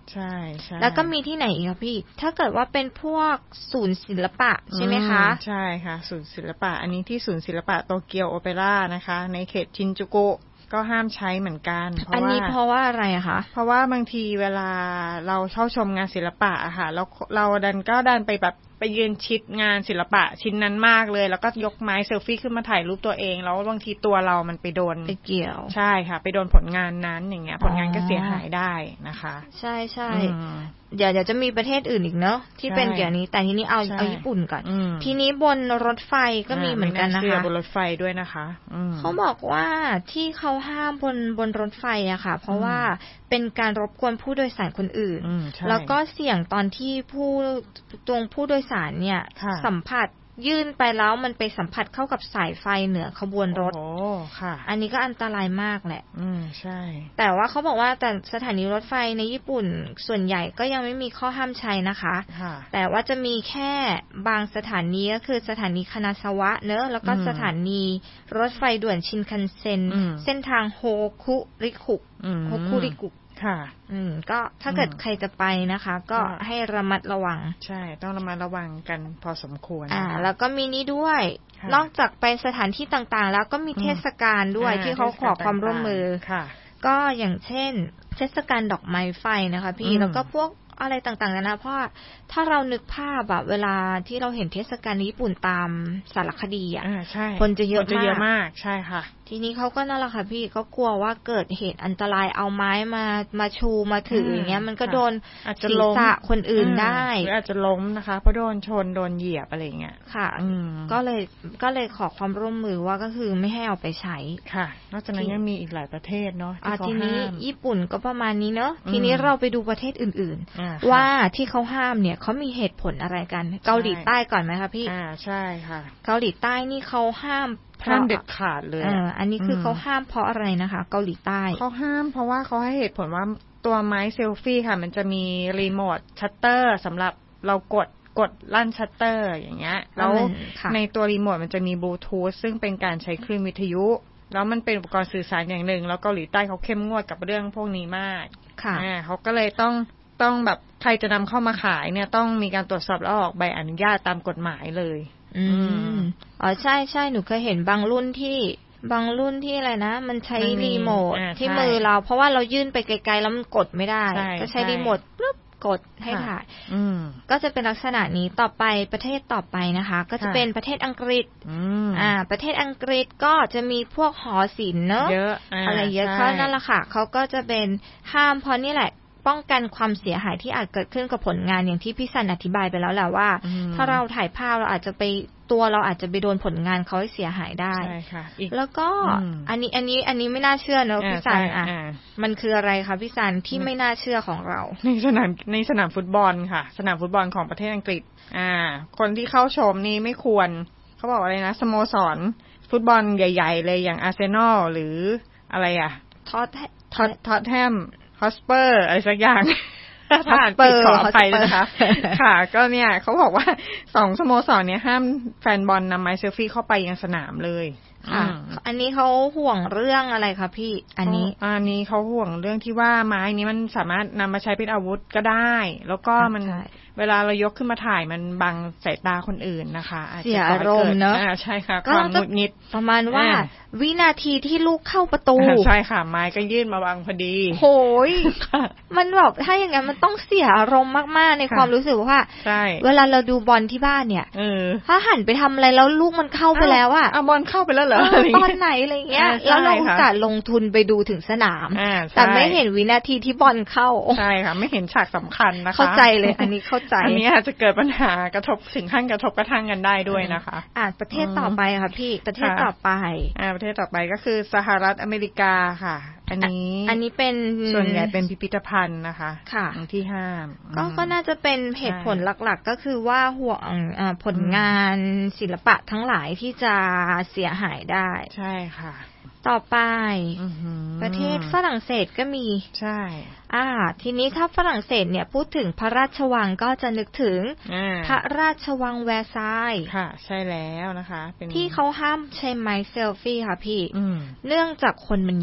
ใช่ใช่แล้วก็มีที่ไหนอีกครับพี่ถ้าเกิดว่าเป็นพวกศูนย์ศิลปะใช่ไหมคะใช่ค่ะศูนย์ศิลปะอันนี้ที่ศูนย์ศิลปะโตเกียวโอเปร่านะคะในเขตชินจูกุก็ห้ามใช้เหมือนกันเพราะว่าอันนี้เพราะว่าอะไรอะคะเพราะว่าบางทีเวลาเราเข้าชมงานศิลปะอะค่ะแล้วเราดันก็ดันไปแบบไปยืนชิดงานศิลปะชิ้นนั้นมากเลยแล้วก็ยกไม้เซลฟี่ขึ้นมาถ่ายรูปตัวเองแล้วบางทีตัวเรามันไปโดนไปเกี่ยวใช่ค่ะไปโดนผลงานนั้นอย่างเงี้ยผลงานก็เสียหายได้นะคะใช่ใช่เดี๋ยวเดี๋ยวจะมีประเทศอื่นอีกเนาะที่เป็นเกี่ยวนี้แต่ทีนี้เอาเอาญี่ปุ่นก่อนทีนี้บนรถไฟก็มีเหมือนกันนะคะบนรถไฟด้วยนะคะเขาบอกว่าที่เขาห้ามบนบนรถไฟอะค่ะเพราะว่าเป็นการรบกวนผู้โดยสารคนอื่นแล้วก็เสี่ยงตอนที่ผู้ตรงผู้โดยสารเนี่ยสัมผัสยื่นไปแล้วมันไปสัมผัสเข้ากับสายไฟเหนือขบวนรถโอ้ค่ะอันนี้ก็อันตรายมากแหละอืมใช่แต่ว่าเขาบอกว่าแต่สถานีรถไฟในญี่ปุ่นส่วนใหญ่ก็ยังไม่มีข้อห้ามใช้นะคะแต่ว่าจะมีแค่บางสถานีก็คือสถานีคานาซาวะเนอะแล้วก็สถานีรถไฟด่วนชินคันเซ็นเส้นทางโฮคุริคุโฮคุริกุค่ะอืมก็ถ้าเกิดใครจะไปนะคะก็ให้ระมัดระวังใช่ต้องระมัดระวังกันพอสมควรอ่าแล้วก็มีนี้ด้วยนอกจากไปสถานที่ต่างๆแล้วก็มีเทศกาลด้วยที่เขาขอความร่วมมือค่ะก็อย่างเช่นเทศกาลดอกไม้ไฟนะคะพี่แล้วก็พวกอะไรต่างๆนะเพราะถ้าเรานึกภาพแบบเวลาที่เราเห็นเทศกาลญี่ปุ่นตามสารคดีอ่ะคนจะเยอะมากใช่ค่ะทีนี้เขาก็นั่นแหละค่ะพี่เขากลัวว่าเกิดเหตุอันตรายเอาไม้มามาชูมาถืออย่างเงี้ยมันก็โดนศีรษะคนอื่นได้หรืออาจจะล้มนะคะเพราะโดนชนโดนเหยียบอะไรเงี้ยค่ะก็เลยก็เลยขอความร่วมมือว่าก็คือไม่ให้เอาไปใช้ค่ะนอกจากนั้นยังมีอีกหลายประเทศเนาะที่เขาห้ามทีนี้ญี่ปุ่นก็ประมาณนี้เนาะทีนี้เราไปดูประเทศอื่นๆว่าที่เขาห้ามเนี่ยเขามีเหตุผลอะไรกันเกาหลีใต้ก่อนไหมคะพี่อ่าใช่ค่ะเกาหลีใต้นี่เขาห้ามห้ามเด็ดขาดเลยอ่าอันนี้คือเขาห้ามเพราะอะไรนะคะเกาหลีใต้เขาห้ามเพราะว่าเขาให้เหตุผลว่าตัวไม้เซลฟี่ค่ะมันจะมีรีโมทชัตเตอร์สำหรับเรากดกดลั่นชัตเตอร์อย่างเงี้ยแล้วในตัวรีโมทมันจะมีบลูทูธซึ่งเป็นการใช้คลื่นวิทยุแล้วมันเป็นอุปกรณ์สื่อสารอย่างหนึ่งแล้วเกาหลีใต้เขาเข้มงวดกับเรื่องพวกนี้มากค่ะอ่าเขาก็เลยต้องต้องแบบใครจะนำเข้ามาขายเนี่ยต้องมีการตรวจสอบแล้วออกใบอนุญาตตามกฎหมายเลยอืมอ๋อใช่ใช่หนูเคยเห็นบางรุ่นที่บางรุ่นที่อะไรนะมันใช้รีโมทที่มือเราเพราะว่าเรายื่นไปไกลๆแล้วมันกดไม่ได้ก็ใช้รีโมทปุ๊บกดให้ถ่ายก็จะเป็นลักษณะนี้ต่อไปประเทศต่อไปนะคะก็จะเป็นประเทศอังกฤษอ่าประเทศอังกฤษก็จะมีพวกหอศิลป์เนอะอะไรเยอะเขานั่นแหละค่ะเขาก็จะเป็นห้ามเพราะนี่แหละป้องกันความเสียหายที่อาจเกิดขึ้นกับผลงานอย่างที่พี่สันอธิบายไปแล้วแหละว่าถ้าเราถ่ายภาพเราอาจจะไปตัวเราอาจจะไปโดนผลงานเขาให้เสียหายได้ใช่ค่ะแล้วก็อันนี้อันนี้อันนี้ไม่น่าเชื่อเนอะพี่สันอ่ะมันคืออะไรคะพี่สันที่ไม่น่าเชื่อของเราในสนามในสนามฟุตบอลค่ะสนามฟุตบอลของประเทศอังกฤษอ่าคนที่เข้าชมนี่ไม่ควรเขาบอกอะไรนะสโมสรฟุตบอลใหญ่ๆเลยอย่างอาร์เซนอลหรืออะไรอ่ะท็อตท็อตท็อตแฮมฮอสเปอร์อะไรสักอย่างถ้าอ่านผิดขออภัยนะคะค่ะก็เนี่ยเขาบอกว่าสองสโมสรเนี่ยห้ามแฟนบอลนำไม้เซลฟี่เข้าไปยังสนามเลยค่ะอันนี้เขาห่วงเรื่องอะไรคะพี่อันนี้อันนี้เขาห่วงเรื่องที่ว่าไม้นี้มันสามารถนำมาใช้เป็นอาวุธก็ได้แล้วก็มันเวลาเรายกขึ้นมาถ่ายมันบังสายตาคนอื่นนะคะเสียอารมณ์เนอะใช่ค่ะความหงุดหงิดประมาณว่าวินาทีที่ลูกเข้าประตูใช่ค่ะไม้ก็ยื่นมาบังพอดีโหยมันแบบถ้าอย่างนั้นมันต้องเสียอารมณ์มากๆในความรู้สึกว่าเวลาเราดูบอลที่บ้านเนี่ยถ้าหันไปทำอะไรแล้วลูกมันเข้าไปแล้วอะบอลเข้าไปแล้วเหรอตอนไหนอะไรเงี้ยแล้วเราอุตส่าห์ลงทุนไปดูถึงสนามแต่ไม่เห็นวินาทีที่บอลเข้าใช่ค่ะไม่เห็นฉากสำคัญนะคะเข้าใจเลยอันนี้เข้าใจอันนี้อาจจะเกิดปัญหากระทบถึงขั้นกระทบกระทั่งกันได้ด้วยนะคะอ่าประเทศต่อไปค่ะพี่ประเทศต่อไปอ่าประเทศต่อไปก็คือสหรัฐอเมริกาค่ะอันนี้อันนี้เป็นส่วนใหญ่เป็นพิพิธภัณฑ์นะคะค่ะที่ห้ามก็ก็น่าจะเป็นเหตุผลหลักๆก็คือว่าห่วงผลงานศิลปะทั้งหลายที่จะเสียหายได้ใช่ค่ะต่อไปประเทศฝรั่งเศสก็มีใช่อ่าทีนี้ถ้าฝรั่งเศสเนี่ยพูดถึงพระราชวังก็จะนึกถึงพระราชวังแวร์ซายน์ค่ะใช่แล้วนะคะที่เขาห้ามใช้ไม้เซลฟี่ค่ะพี่เนื่องจากคนมันเยอะ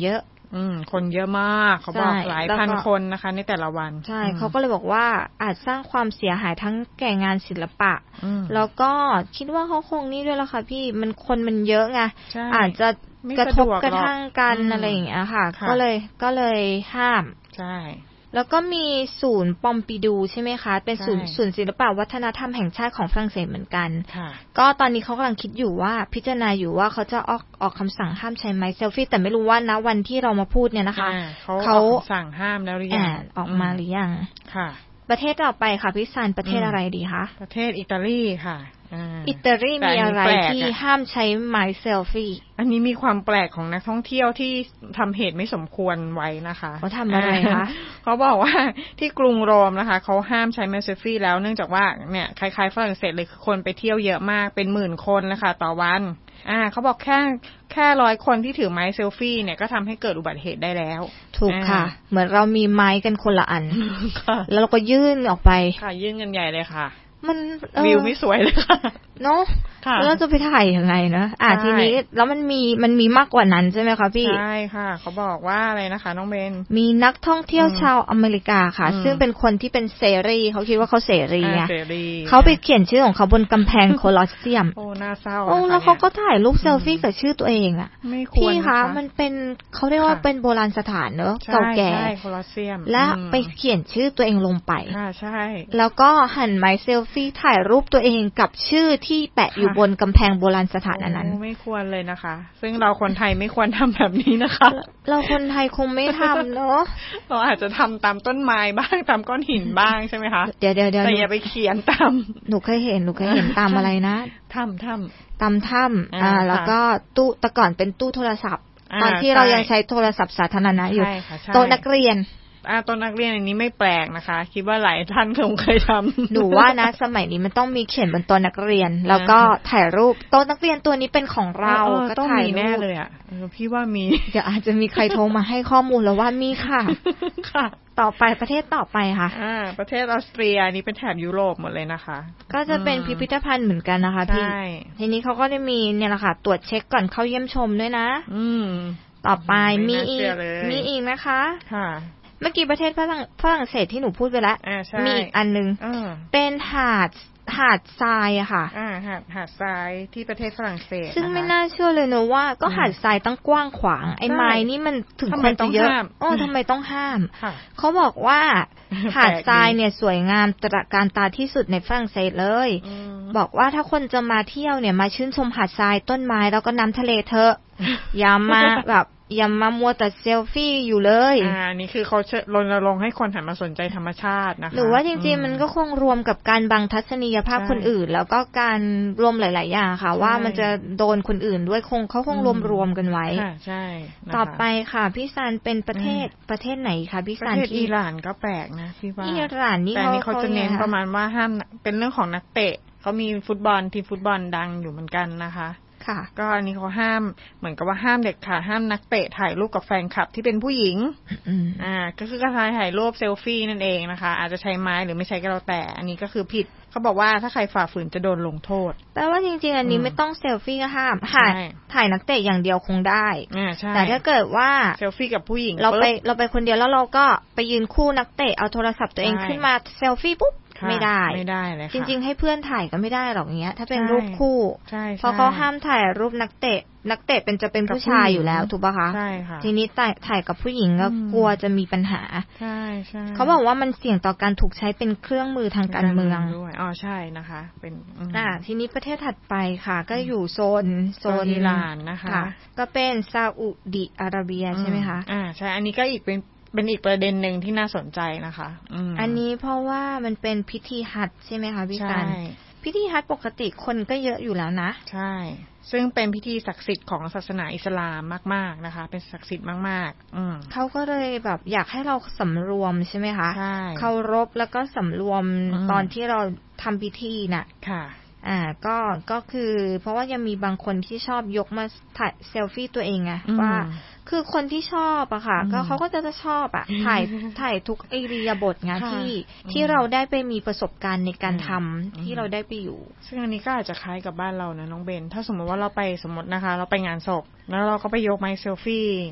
อืมคนเยอะมากเขาบอกหลายพันคนนะคะในแต่ละวันใช่เขาก็เลยบอกว่าอาจสร้างความเสียหายทั้งแก่งานศิลปะแล้วก็คิดว่าเขาคงนี่ด้วยละค่ะพี่มันคนมันเยอะไงอาจจะกระทบกระทั่งกันอะไรอย่างเงี้ยค่ะก็เลยก็เลยห้ามใช่แล้วก็มีศูนย์ปอมปิดูใช่ไหมคะเป็นศูนย์ศูนย์ศิลปวัฒนธรรมแห่งชาติของฝรั่งเศสเหมือนกันก็ตอนนี้เขากำลังคิดอยู่ว่าพิจารณาอยู่ว่าเขาจะออกออกคำสั่งห้ามใช้ไม้เซลฟี่แต่ไม่รู้ว่าณวันที่เรามาพูดเนี่ยนะคะเขาออกคำสั่งห้ามแล้วหรือยังออกมาหรือยังค่ะประเทศต่อไปค่ะพี่ซันประเทศอะไรดีคะประเทศอิตาลีค่ะอิตาลีมีอะไรที่ห้ามใช้ไม้เซลฟี่อันนี้มีความแปลกของนักท่องเที่ยวที่ทำเหตุไม่สมควรไว้นะคะเขาทำอะไรคะเขาบอกว่าที่กรุงโรมนะคะเขาห้ามใช้ไม้เซลฟี่แล้วเนื่องจากว่าเนี่ยคล้ายๆฝรั่งเศสเลยคือคนไปเที่ยวเยอะมากเป็นหมื่นคนนะคะต่อวันอ่าเขาบอกแค่แค่ร้อยคนที่ถือไม้เซลฟี่เนี่ยก็ทำให้เกิดอุบัติเหตุได้แล้วถูกค่ะเหมือนเรามีไม้กันคนละอันแล้วเราก็ยื่นออกไปค่ะยื่นกันใหญ่เลยค่ะมันวิวไม่สวยเลยค่ะเนาะแล้วเราจะไปถ่ายยังไงนะอ่ะทีนี้แล้วมันมีมันมีมากกว่านั้นใช่ไหมคะพี่ใช่ค่ะเขาบอกว่าอะไรนะคะน้องเบนมีนักท่องเที่ยวชาวอเมริกาค่ะซึ่งเป็นคนที่เป็นเสรีเขาคิดว่าเขาเสรีไงเขาไปเขียนชื่อของเขาบนกำแพงโคลอสเซียมโอ้น่าเศร้าโอ้แล้วเขาก็ถ่ายรูปเซลฟี่กับชื่อตัวเองอ่ะพี่คะมันเป็นเขาเรียกว่าเป็นโบราณสถานเนอะเก่าแก่โคลอสเซียมและไปเขียนชื่อตัวเองลงไปค่ะใช่แล้วก็หันไม้เซลฟี่ถ่ายรูปตัวเองกับชื่อที่แปะอยู่บนกำแพงโบราณสถานนั้นไม่ควรเลยนะคะซึ่งเราคนไทยไม่ควรทำแบบนี้นะคะเราคนไทยคงไม่ทำเนาะเราอาจจะทำตามต้นไม้บ้างตามก้อนหินบ้างใช่ไหมคะเดี๋ยวเดี๋ยวแต่อย่าไปเขียนตามหนูเคยเห็นหนูเคยเห็นตามอะไรนะถ้ำถ้ำตามถ้ำอ่าแล้วก็ตู้แต่ก่อนเป็นตู้โทรศัพท์ตอนที่เรายังใช้โทรศัพท์สาธารณะอยู่โต๊ะนักเรียนอ่าต้นนักเรียนอันนี้ไม่แปลกนะคะคิดว่าหลายท่านคงเคยทำหนูว่านะสมัยนี้มันต้องมีเขียนบนโต๊ะนักเรียนแล้วก็ถ่ายรูปโต๊ะนักเรียนตัวนี้เป็นของเราก็ถ่ายแน่เลยอ่ะพี่ว่ามีเดี๋ยวอาจจะมีใครโทรมาให้ข้อมูลแล้วว่ามีค่ะค่ะต่อไปประเทศต่อไปค่ะอ่าประเทศออสเตรียนี่เป็นแถบยุโรปหมดเลยนะคะก็จะเป็นพิพิธภัณฑ์เหมือนกันนะคะพี่ทีนี้เขาก็ได้มีเนี่ยแหละค่ะตรวจเช็คก่อนเข้าเยี่ยมชมด้วยนะอืมต่อไปมีอีกมีอีกนะคะค่ะเมื่อกี้ประเทศฝรั่งฝรั่งเศสที่หนูพูดไปแล้วมีอีกอันนึงเป็นหาดหาดทรายอะค่ะอ่าหาดหาดทรายที่ประเทศฝรั่งเศสซึ่งไม่น่าเชื่อเลยเนอะว่าก็หาดทรายตั้งกว้างขวางไอ้ไม้นี่มันถึงคนจะเยอะโอ้ทำไมต้องห้ามเขาบอกว่าหาดทรายเนี่ยสวยงามตระการตาที่สุดในฝรั่งเศสเลยบอกว่าถ้าคนจะมาเที่ยวเนี่ยมาชื่นชมหาดทรายต้นไม้แล้วก็น้ำทะเลเถอะอย่ามาแบบอย่ามามัวแต่เซลฟี่อยู่เลยอ่านี่คือเขารณรงค์ให้คนหันมาสนใจธรรมชาตินะคะหรือว่าจริงๆมันก็คงรวมกับการบังทัศนียภาพคนอื่นแล้วก็การรวมหลายๆอย่างค่ะว่ามันจะโดนคนอื่นด้วยคงเขาคงรวมรวมกันไว้ค่ะใช่ต่อไปค่ะพี่ซันเป็นประเทศประเทศไหนคะพี่ซันประเทศอิหร่านก็แปลกนะพี่ว่าอิหร่านนี่แต่นี่เขาจะเน้นประมาณว่าห้ามเป็นเรื่องของนักเตะเขามีฟุตบอลทีมฟุตบอลดังอยู่เหมือนกันนะคะค่ะก็อันนี้เขาห้ามเหมือนกับว่าห้ามเด็ดขาดห้ามนักเตะถ่ายรูปกับแฟนคลับที่เป็นผู้หญิงอ่าก็คือการถ่ายรูปเซลฟี่นั่นเองนะคะอาจจะใช้ไม้หรือไม่ใช้ก็แล้วแต่อันนี้ก็คือผิดเขาบอกว่าถ้าใครฝ่าฝืนจะโดนลงโทษแต่ว่าจริงๆอันนี้ไม่ต้องเซลฟี่ก็ห้ามถ่ายถ่ายนักเตะอย่างเดียวคงได้แต่ถ้าเกิดว่าเซลฟี่กับผู้หญิงเราไปเราไปคนเดียวแล้วเราก็ไปยืนคู่นักเตะเอาโทรศัพท์ตัวเองขึ้นมาเซลฟี่ปุ๊บไม่ได้ไม่ได้เลยจริงๆให้เพื่อนถ่ายก็ไม่ได้หรอกเงี้ยถ้าเป็นรูปคู่เพราะเขาห้ามถ่ายรูปนักเตะนักเตะเป็นจะเป็นผู้ชายอยู่แล้วถูกป่ะคะใช่ค่ะทีนี้ถ่ายถ่ายกับผู้หญิงก็กลัวจะมีปัญหาใช่ใช่เขาบอกว่ามันเสี่ยงต่อการถูกใช้เป็นเครื่องมือทางการเมืองด้วยอ๋อใช่นะคะเป็นอ่าทีนี้ประเทศถัดไปค่ะก็อยู่โซนโซนอิหร่านนะคะก็เป็นซาอุดิอาระเบียใช่ไหมคะอ่าใช่อันนี้ก็อีกเป็นเป็นอีกประเด็นหนึ่งที่น่าสนใจนะคะอ, อันนี้เพราะว่ามันเป็นพิธีฮัจญ์ใช่ไหมคะพี่ซันพิธีฮัจญ์ปกติคนก็เยอะอยู่แล้วนะใช่ซึ่งเป็นพิธีศักดิ์สิทธิ์ของศาสนาอิสลามมากๆนะคะเป็นศักดิ์สิทธิ์มากๆอืเขาก็เลยแบบอยากให้เราสำรวมใช่ไหมคะใช่เคารพแล้วก็สำรวมตอนที่เราทำพิธีน่ะค่ะอ่าก็ก็คือเพราะว่ายังมีบางคนที่ชอบยกมาถ่ายเซลฟี่ตัวเองไงว่าคือคนที่ชอบอะค่ะก็เขาก็จะชอบอะถ่ายถ่ายทุกอิริยาบถงานที่ที่เราได้ไปมีประสบการณ์ในการทำที่เราได้ไปอยู่ซึ่งอันนี้ก็อาจจะคล้ายกับบ้านเรานะน้องเบนถ้าสมมติว่าเราไปสมมตินะคะเราไปงานศพแล้วเราก็ไปยกไม้เซลฟี่อย่างเงี้ย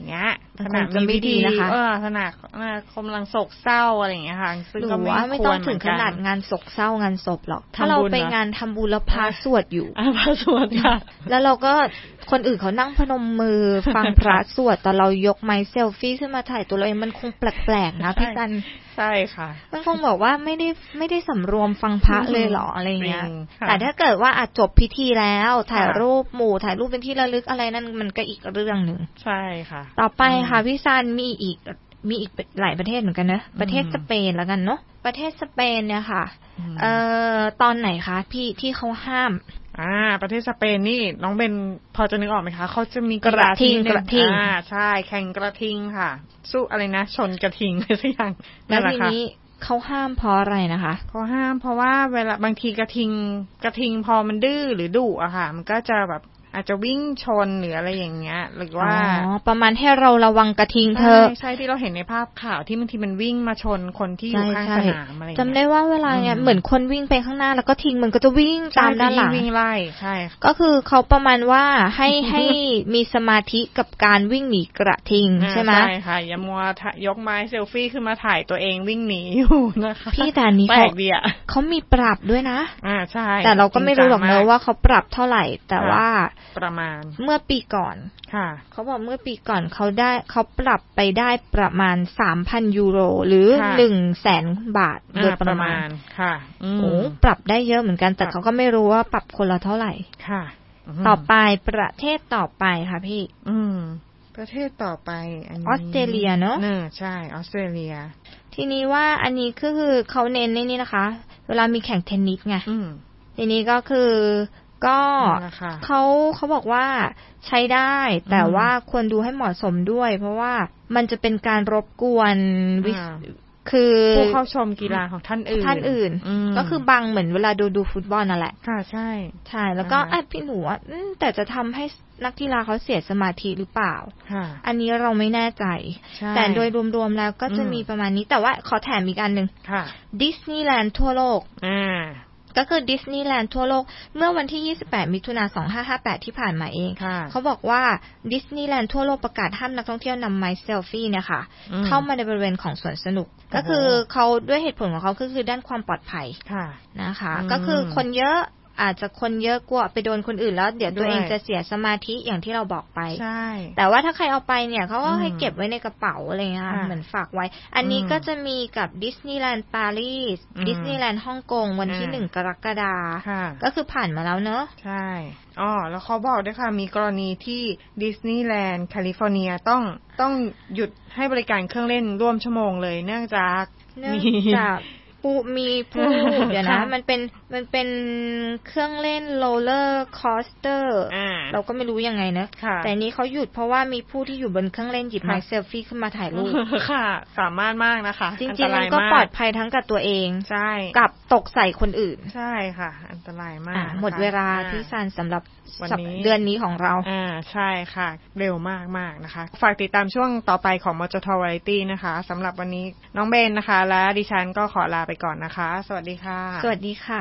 ขณะมีพิธีนะคะเออขณะกำลังโศกเศร้าอะไรอย่างเงี้ยค่ะซึ่งก็ไม่ไม่ต้องถึงขนาดงานโศกเศร้างานศพหรอกถ้าเราไปงานทำบุญแล้วพาสวดอยู่พาสวดค่ะแล้วเราก็คนอื่นเขานั่งพนมมือฟังพระสวดแต่เรายกไมค์เซลฟี่ขึ้นมาถ่ายตัวเราเองมันคงแปลกๆนะพี่จันใช่ค่ะมันคงบอกว่าไม่ได้ไม่ได้สำรวมฟังพระเลยหรออะไรเงี้ยแต่ถ้าเกิดว่าอาจจบพิธีแล้วถ่ายรูปหมู่ถ่ายรูปเป็นที่ระลึกอะไรนั่นมันก็อีกเรื่องนึงใช่ค่ะต่อไปค่ะพี่ซันมีอีกมีอีกหลายประเทศเหมือนกันนะประเทศสเปนแล้วกันเนาะประเทศสเปนเนี่ยค่ะเอ่อตอนไหนคะพี่ที่เขาห้ามอ่าประเทศสเปนนี่น้องเบนพอจะนึกออกไหมคะเขาจะมีกระทิงกระทิงอ่าใช่แข่งกระทิงค่ะสู้อะไรนะชนกระทิงอะไรสักอย่างแล้วทีนี้เขาห้ามเพราะอะไรนะคะเขาห้ามเพราะว่าเวลาบางทีกระทิงกระทิงพอมันดื้อหรือดุอะค่ะมันก็จะแบบอาจจะวิ่งชนหรืออะไรอย่างเงี้ยหรือว่าอ๋อประมาณให้เราระวังกระทิงเธอใช่ที่เราเห็นในภาพข่าวที่บางทีมันวิ่งมาชนคนที่อยู่ข้างสนามอะไรจำได้ว่าเวลาเนี่ยเหมือนคนวิ่งไปข้างหน้าแล้วก็ทิงมันก็จะวิ่งตามด้านหลังวิ่งไล่ใช่ก็คือเขาประมาณว่าให้ให้มีสมาธิกับการวิ่งหนีกระทิงใช่ไหมใช่ค่ะอย่ามัวยกไม้เซลฟี่ขึ้นมาถ่ายตัวเองวิ่งหนีอยู่นะคะพี่แต่นี้เขาเขามีปรับด้วยนะอ่าใช่แต่เราก็ไม่รู้หรอกเนอะว่าเขาปรับเท่าไหร่แต่ว่าประมาณเมื่อปีก่อนค่ะเขาบอกเมื่อปีก่อนเขาได้เขาปรับไปได้ประมาณ สามพัน ยูโรหรือ หนึ่งแสน บาทโดยประมาณค่ะโอ้ปรับได้เยอะเหมือนกันแต่เขาก็ไม่รู้ว่าปรับคนละเท่าไหร่ค่ะต่อไปประเทศต่อไปค่ะพี่อืมประเทศต่อไปอันนี้ออสเตรเลียเนอะเออใช่ออสเตรเลียทีนี้ว่าอันนี้ก็คือเขาเน้นในนี้นะคะเวลามีแข่งเทนนิสไงทีนี้ก็คือก็เขาเขาบอกว่าใช้ได้แต่ว่าควรดูให้เหมาะสมด้วยเพราะว่ามันจะเป็นการรบกวนคือผู้เข้าชมกีฬาของท่านอื่นท่านอื่นก็คือบังเหมือนเวลาดูดูฟุตบอลนั่นแหละค่ะใช่ใช่แล้วก็ไอ้พี่หนูว่าแต่จะทำให้นักกีฬาเขาเสียสมาธิหรือเปล่าอันนี้เราไม่แน่ใจแต่โดยรวมๆแล้วก็จะมีประมาณนี้แต่ว่าขอแถมอีกอันหนึ่งดิสนีย์แลนด์ทั่วโลกก็คือดิสนีย์แลนด์ทั่วโลกเมื่อวันที่ยี่สิบแปดมิถุนายนสองพันห้าร้อยห้าสิบแปดที่ผ่านมาเองเขาบอกว่าดิสนีย์แลนด์ทั่วโลกประกาศห้ามนักท่องเที่ยวนำไมค์เซลฟี่เนี่ยค่ะเข้ามาในบริเวณของสวนสนุกก็คือเขาด้วยเหตุผลของเขาก็คือด้านความปลอดภัยนะคะก็คือคนเยอะอาจจะคนเยอะกว่าไปโดนคนอื่นแล้วเดี๋ยวตัวเองจะเสียสมาธิอย่างที่เราบอกไปใช่แต่ว่าถ้าใครเอาไปเนี่ยเขาก็ให้เก็บไว้ในกระเป๋าอะไรเงี้ยเหมือนฝากไว้อันนี้ก็จะมีกับดิสนีย์แลนด์ปารีสดิสนีย์แลนด์ฮ่องกงวันที่หนึ่งกรกฎาคมก็คือผ่านมาแล้วเนอะใช่อ๋อแล้วเขาบอกด้วยค่ะมีกรณีที่ดิสนีย์แลนด์แคลิฟอร์เนียต้องต้องหยุดให้บริการเครื่องเล่นร่วมชั่วโมงเลยเนื่องจากมีผู้มีผู้เดี๋ยวนะมันเป็นมันเป็นเครื่องเล่นโรลเลอร์คอสเตอร์เราก็ไม่รู้ยังไงนะแต่นี้เขาหยุดเพราะว่ามีผู้ที่อยู่บนเครื่องเล่นหยิบไมค์เซลฟี่ขึ้นมาถ่ายรูปค่ะสามารถมากนะคะจริงๆมันก็ปลอดภัยทั้งกับตัวเองใช่กับตกใส่คนอื่นใช่ค่ะอันตรายมากหมดเวลาที่ซันสำหรับเดือนนี้ของเราอ่าใช่ค่ะเร็วมากมากนะคะฝากติดตามช่วงต่อไปของมจท Variety นะคะสำหรับวันนี้น้องเบนนะคะและดิฉันก็ขอลาไปก่อนนะคะสวัสดีค่ะสวัสดีค่ะ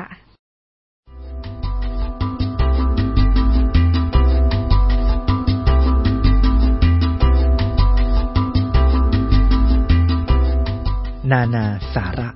นานาสาระ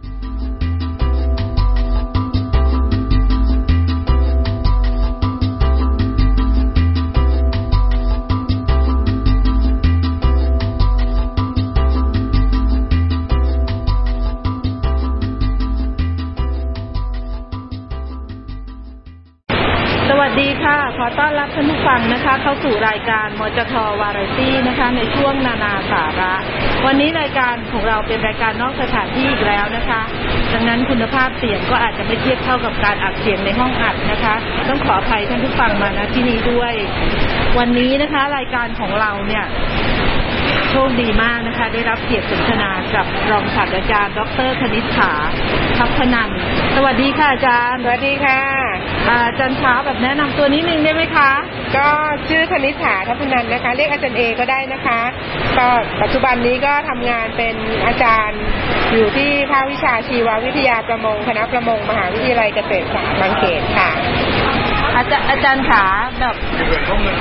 ขอต้อนรับท่านผู้ฟังนะคะเข้าสู่รายการมจท Variety นะคะในช่วงนานาสาระวันนี้รายการของเราเป็นรายการนอกสถานที่อีกแล้วนะคะดังนั้นคุณภาพเสียงก็อาจจะไม่เทียบเท่ากับการอัดเสียงในห้องอัดนะคะต้องขออภัยท่านผู้ฟังมาณที่นี้ด้วยวันนี้นะคะรายการของเราเนี่ยโชคดีมากนะคะได้รับเกียรติสนทนากับรองศาสตราจารย์ดร.คณิษฐาทัพพนันสวัสดีค่ะอาจารย์สวัสดีค่ะอาจารย์ช้าแบบแนะนำตัวนิดนึงได้ไหมคะก็ชื่อคณิษฐาทัพพนันนะคะเรียกอาจารย์เอก็ได้นะคะก็ปัจจุบันนี้ก็ทำงานเป็นอาจารย์อยู่ที่ภาควิชาชีววิทยาประมงคณะประมงมหาวิทยาลัยเกษตรศาสตร์บางเขนค่ะอาจารย์อาจารย์ขาแบบคือ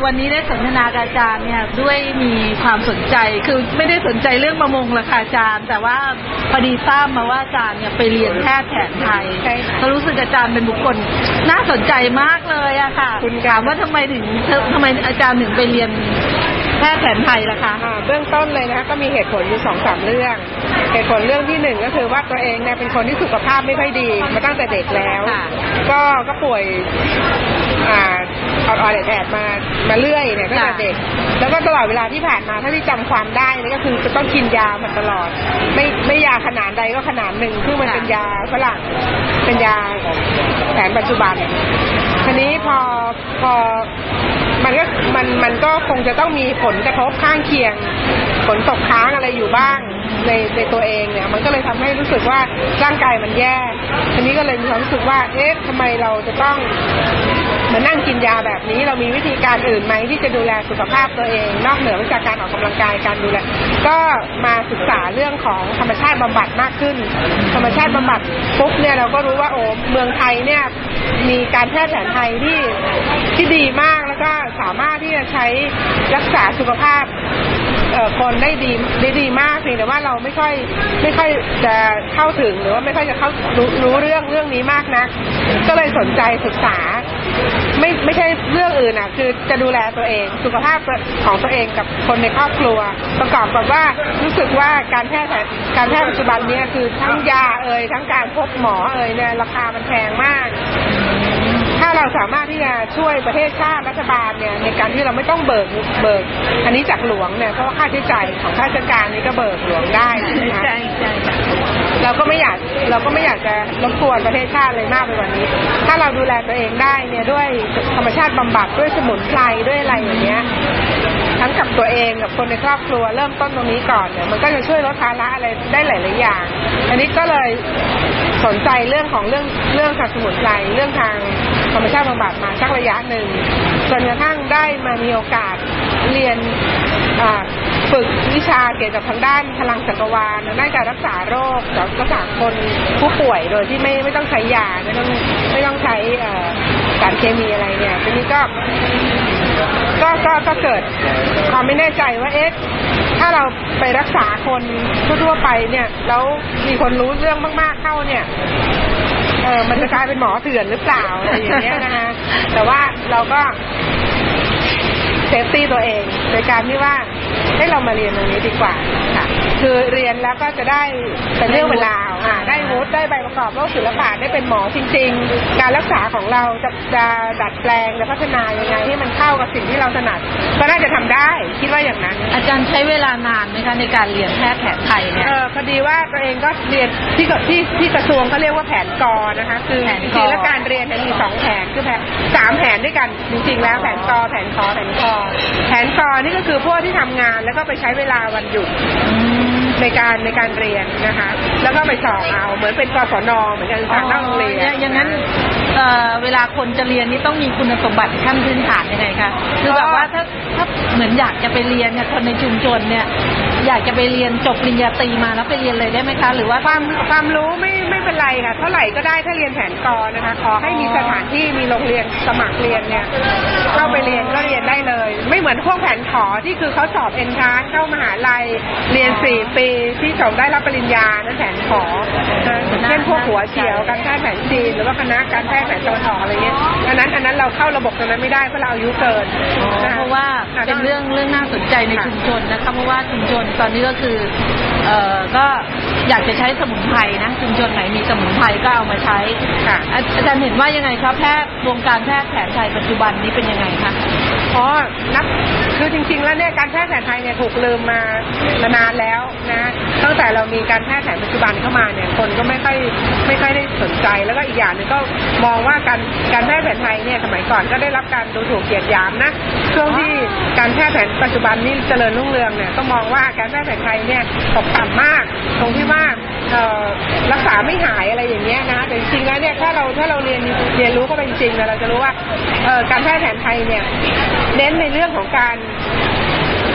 วันนี้ได้สนทนากับอาจารย์เนี่ยด้วยมีความสนใจคือไม่ได้สนใจเรื่องประมงหรอกค่ะอาจารย์แต่ว่าพอดีทราบมาว่าอาจารย์เนี่ยไปเรียนแพทย์แผนไทยก็รู้สึกอาจารย์เป็นบุคคลน่าสนใจมากเลยอะค่ะถามว่าทำไมถึงทำไมอาจารย์ถึงไปเรียนแพทย์แผนไทยล่ะคะเบื้องต้นเลยนะคะก็มีเหตุผลอยู่สองสามเรื่องเหตุผลเรื่องที่หนึ่งก็คือว่าตัวเองเนี่ยเป็นคนที่สุขภาพไม่ค่อยดีมาตั้งแต่เด็กแล้วก็ก็ป่วยอ่าออดๆแอดๆมามาเรื่อยเนี่ยตั้งแต่เด็กแล้วก็ตลอดเวลาที่ผ่านมาถ้าที่จำความได้นี่ก็คือจะต้องกินยามาตลอดไม่ไม่ยาขนาดใดก็ขนาดหนึ่งคือมันเป็นยาฝรั่งเป็นยาแผนปัจจุบันทีนี้พอพอมันก็มันมันก็คงจะต้องมีผลกระทบข้างเคียงผลตกค้างอะไรอยู่บ้างในในตัวเองเนี่ยมันก็เลยทำให้รู้สึกว่าร่างกายมันแย่ทีนี้ก็เลยมีความรู้สึกว่าเอ๊ะทำไมเราจะต้องมานั่งกินยาแบบนี้เรามีวิธีการอื่นไหมที่จะดูแลสุขภาพตัวเองนอกเหนือจากการออกกำลังกายการดูแลก็มาศึกษาเรื่องของธรรมชาติบำบัดมากขึ้นธรรมชาติบำบัดปุ๊บเนี่ยเราก็รู้ว่าโอ้เมืองไทยเนี่ยมีการแพทย์แผนไทยที่ที่ดีมากแล้วก็สามารถที่จะใช้รักษาสุขภาพคนได้ดีได้ดีมากเพียงแต่ว่าเราไม่ค่อยไม่ค่อยจะเข้าถึงหรือว่าไม่ค่อยจะเข้ารู้รู้เรื่องเรื่องนี้มากนักก็เลยสนใจศึกษาไม่ไม่ใช่เรื่องอื่นอ่ะคือจะดูแลตัวเองสุขภาพของตัวเองกับคนในครอบครัวประกอบกับว่ารู้สึกว่าการแพทย์การแพทย์ปัจจุบันนี้คือทั้งยาเอ่ยทั้งการพบหมอเอ่ยเนี่ยราคามันแพงมากถ้าเราสามารถที่จะช่วยประเทศชาติรัฐบาลเนี่ยในการที่เราไม่ต้องเบิกเบิกอันนี้จากหลวงเนี่ยเพราะว่าค่าใช้จ่ายของข้าราชการนี่ก็เบิกหลวงได้นะคะใช่ใช่เราก็ไม่อยากเราก็ไม่อยากจะรบกวนประเทศชาติเลยมากไปกว่านี้ถ้าเราดูแลตัวเองได้เนี่ยด้วยธรรมชาติบำบัดด้วยสมุนไพรด้วยอะไรอย่างเงี้ยทั้งกับตัวเองกับคนในครอบครัวเริ่มต้นตรงนี้ก่อนเนี่ยมันก็จะช่วยลดภาระอะไรได้หลายๆอย่างอันนี้ก็เลยสนใจเรื่องของเรื่องเรื่องสมุนไพรเรื่องทางธรรมชาติบำบัดมาสักระยะหนึ่งจนกระทั่งได้มามีโอกาสเรียนฝึกวิชาเกี่ยวกับทางด้านพลังจักรวาลด้านการรักษาโรครักษาคนผู้ป่วยโดยที่ไม่ไม่ต้องใช้ยาไม่ต้องไม่ต้องใช้สารเคมีอะไรเนี่ยทีนี้ก็ก็ก็ก็เกิดความไม่แน่ใจว่าเอ๊ะถ้าเราไปรักษาคนทั่วๆไปเนี่ยแล้วมีคนรู้เรื่องมากๆเข้าเนี่ยเออมันจะกลายเป็นหมอเถื่อนหรือเปล่าอะไรอย่างเงี้ยนะคะแต่ว่าเราก็เซฟตี้ตัวเองโดยการที่ว่าให้เรามาเรียนตรงนี้ดีกว่าค่ะคือเรียนแล้วก็จะได้เป็นเรื่องเวลาอ่าได้วุฒิได้ใบประกอบโรคศิลปะได้เป็นหมอจริงๆการรักษาของเราจะจะดัดแปลงและพัฒนายังไงให้มันเข้ากับสิ่งที่เราถนัดก็น่าจะทำได้คิดว่าอย่างนั้นอาจารย์ใช้เวลานานไหมคะในการเรียนแพทย์แผนไทยเนี่ยเออพอดีว่าตัวเองก็เรียนที่ที่ที่กระทรวงเขาเรียกว่าแผนกอนะคะคือจริงๆแล้วการเรียนมีสองแผนคือแผนสามแผนด้วยกันจริงๆแล้วแผนกอแผนคอแผนคอแผนกอนี่ก็คือพวกที่ทำงานแล้วก็ไปใช้เวลาวันหยุดในการในการเรียนนะคะแล้วก็ไปสอบเอาเหมือนเป็นกศนเหมือนกันทางนอกโรงเรียนอย่างนั้นเอ่อเวลาคนจะเรียนนี่ต้องมีคุณสมบัติขั้นพื้นฐานยังไงคะคือแบบว่าถ้าถ้าเหมือนอยากจะไปเรียนเนี่ยคนในชุมชนเนี่ยอยากจะไปเรียนจบปริญญาตรีมาแล้วไปเรียนเลยได้ไหมคะหรือว่าความความรู้ไม่ไม่เป็นไรค่ะเท่าไหร่ก็ได้ถ้าเรียนแผนกอนะคะขอให้มีสถานที่มีโรงเรียนสมัครเรียนเนี่ยเข้าไปเรียนก็เรียนได้เลยไม่เหมือนพวกแผนขอที่คือเขาสอบเอนทรานซ์เข้ามหาลัยเรียนสี่ปีที่จบได้รับปริญญานั่นแผนขอเช่นพวกหัวเฉียวการแพทย์แผนจีนหรือว่าคณะการแพทย์แผนตะวันออกอะไรเงี้ยอันนั้นอันนั้นเราเข้าระบบตรงนั้นไม่ได้เพราะเราอายุเกินเพราะว่าเป็นเรื่องเรื่องน่าสนใจในชุมชนนะคะเพราะว่าชุมชนตอนนี้ก็คือเอ่อก็อยากจะใช้สมุนไพรนะชุมชนไหนมีสมุนไพรก็เอามาใช้ค่ะอาจารย์เห็นว่ายังไงครับแพทย์วงการแพทย์แผนไทยปัจจุบันนี้เป็นยังไงคะอ๋อนับคือจริงๆแล้วเนี่ยการแพทย์แผนไทยเนี่ยถูกลืมมานานแล้วนะตั้งแต่เรามีการแพทย์แผนปัจจุบันเข้ามาเนี่ยคนก็ไม่ค่อยไม่ค่อยได้สนใจแล้วก็อีกอย่างนึงก็มองว่าการการแพทย์แผนไทยเนี่ยสมัยก่อนก็ได้รับการดูถูกเหยียดหยามนะช่วงที่การแพทย์แผนปัจจุบันนี่เจริญรุ่งเรืองเนี่ยก็มองว่าการแพทย์แผนไทยเนี่ยตกต่ำมากตรงที่ว่ารักษาไม่หายอะไรอย่างเงี้ยนะแต่จริงๆแล้วเนี่ยถ้าเราถ้าเราเรียนเรียนรู้เข้าไปจริงๆเราจะรู้ว่าการแพทย์แผนไทยเนี่ยเน้นในเรื่องของการป้อง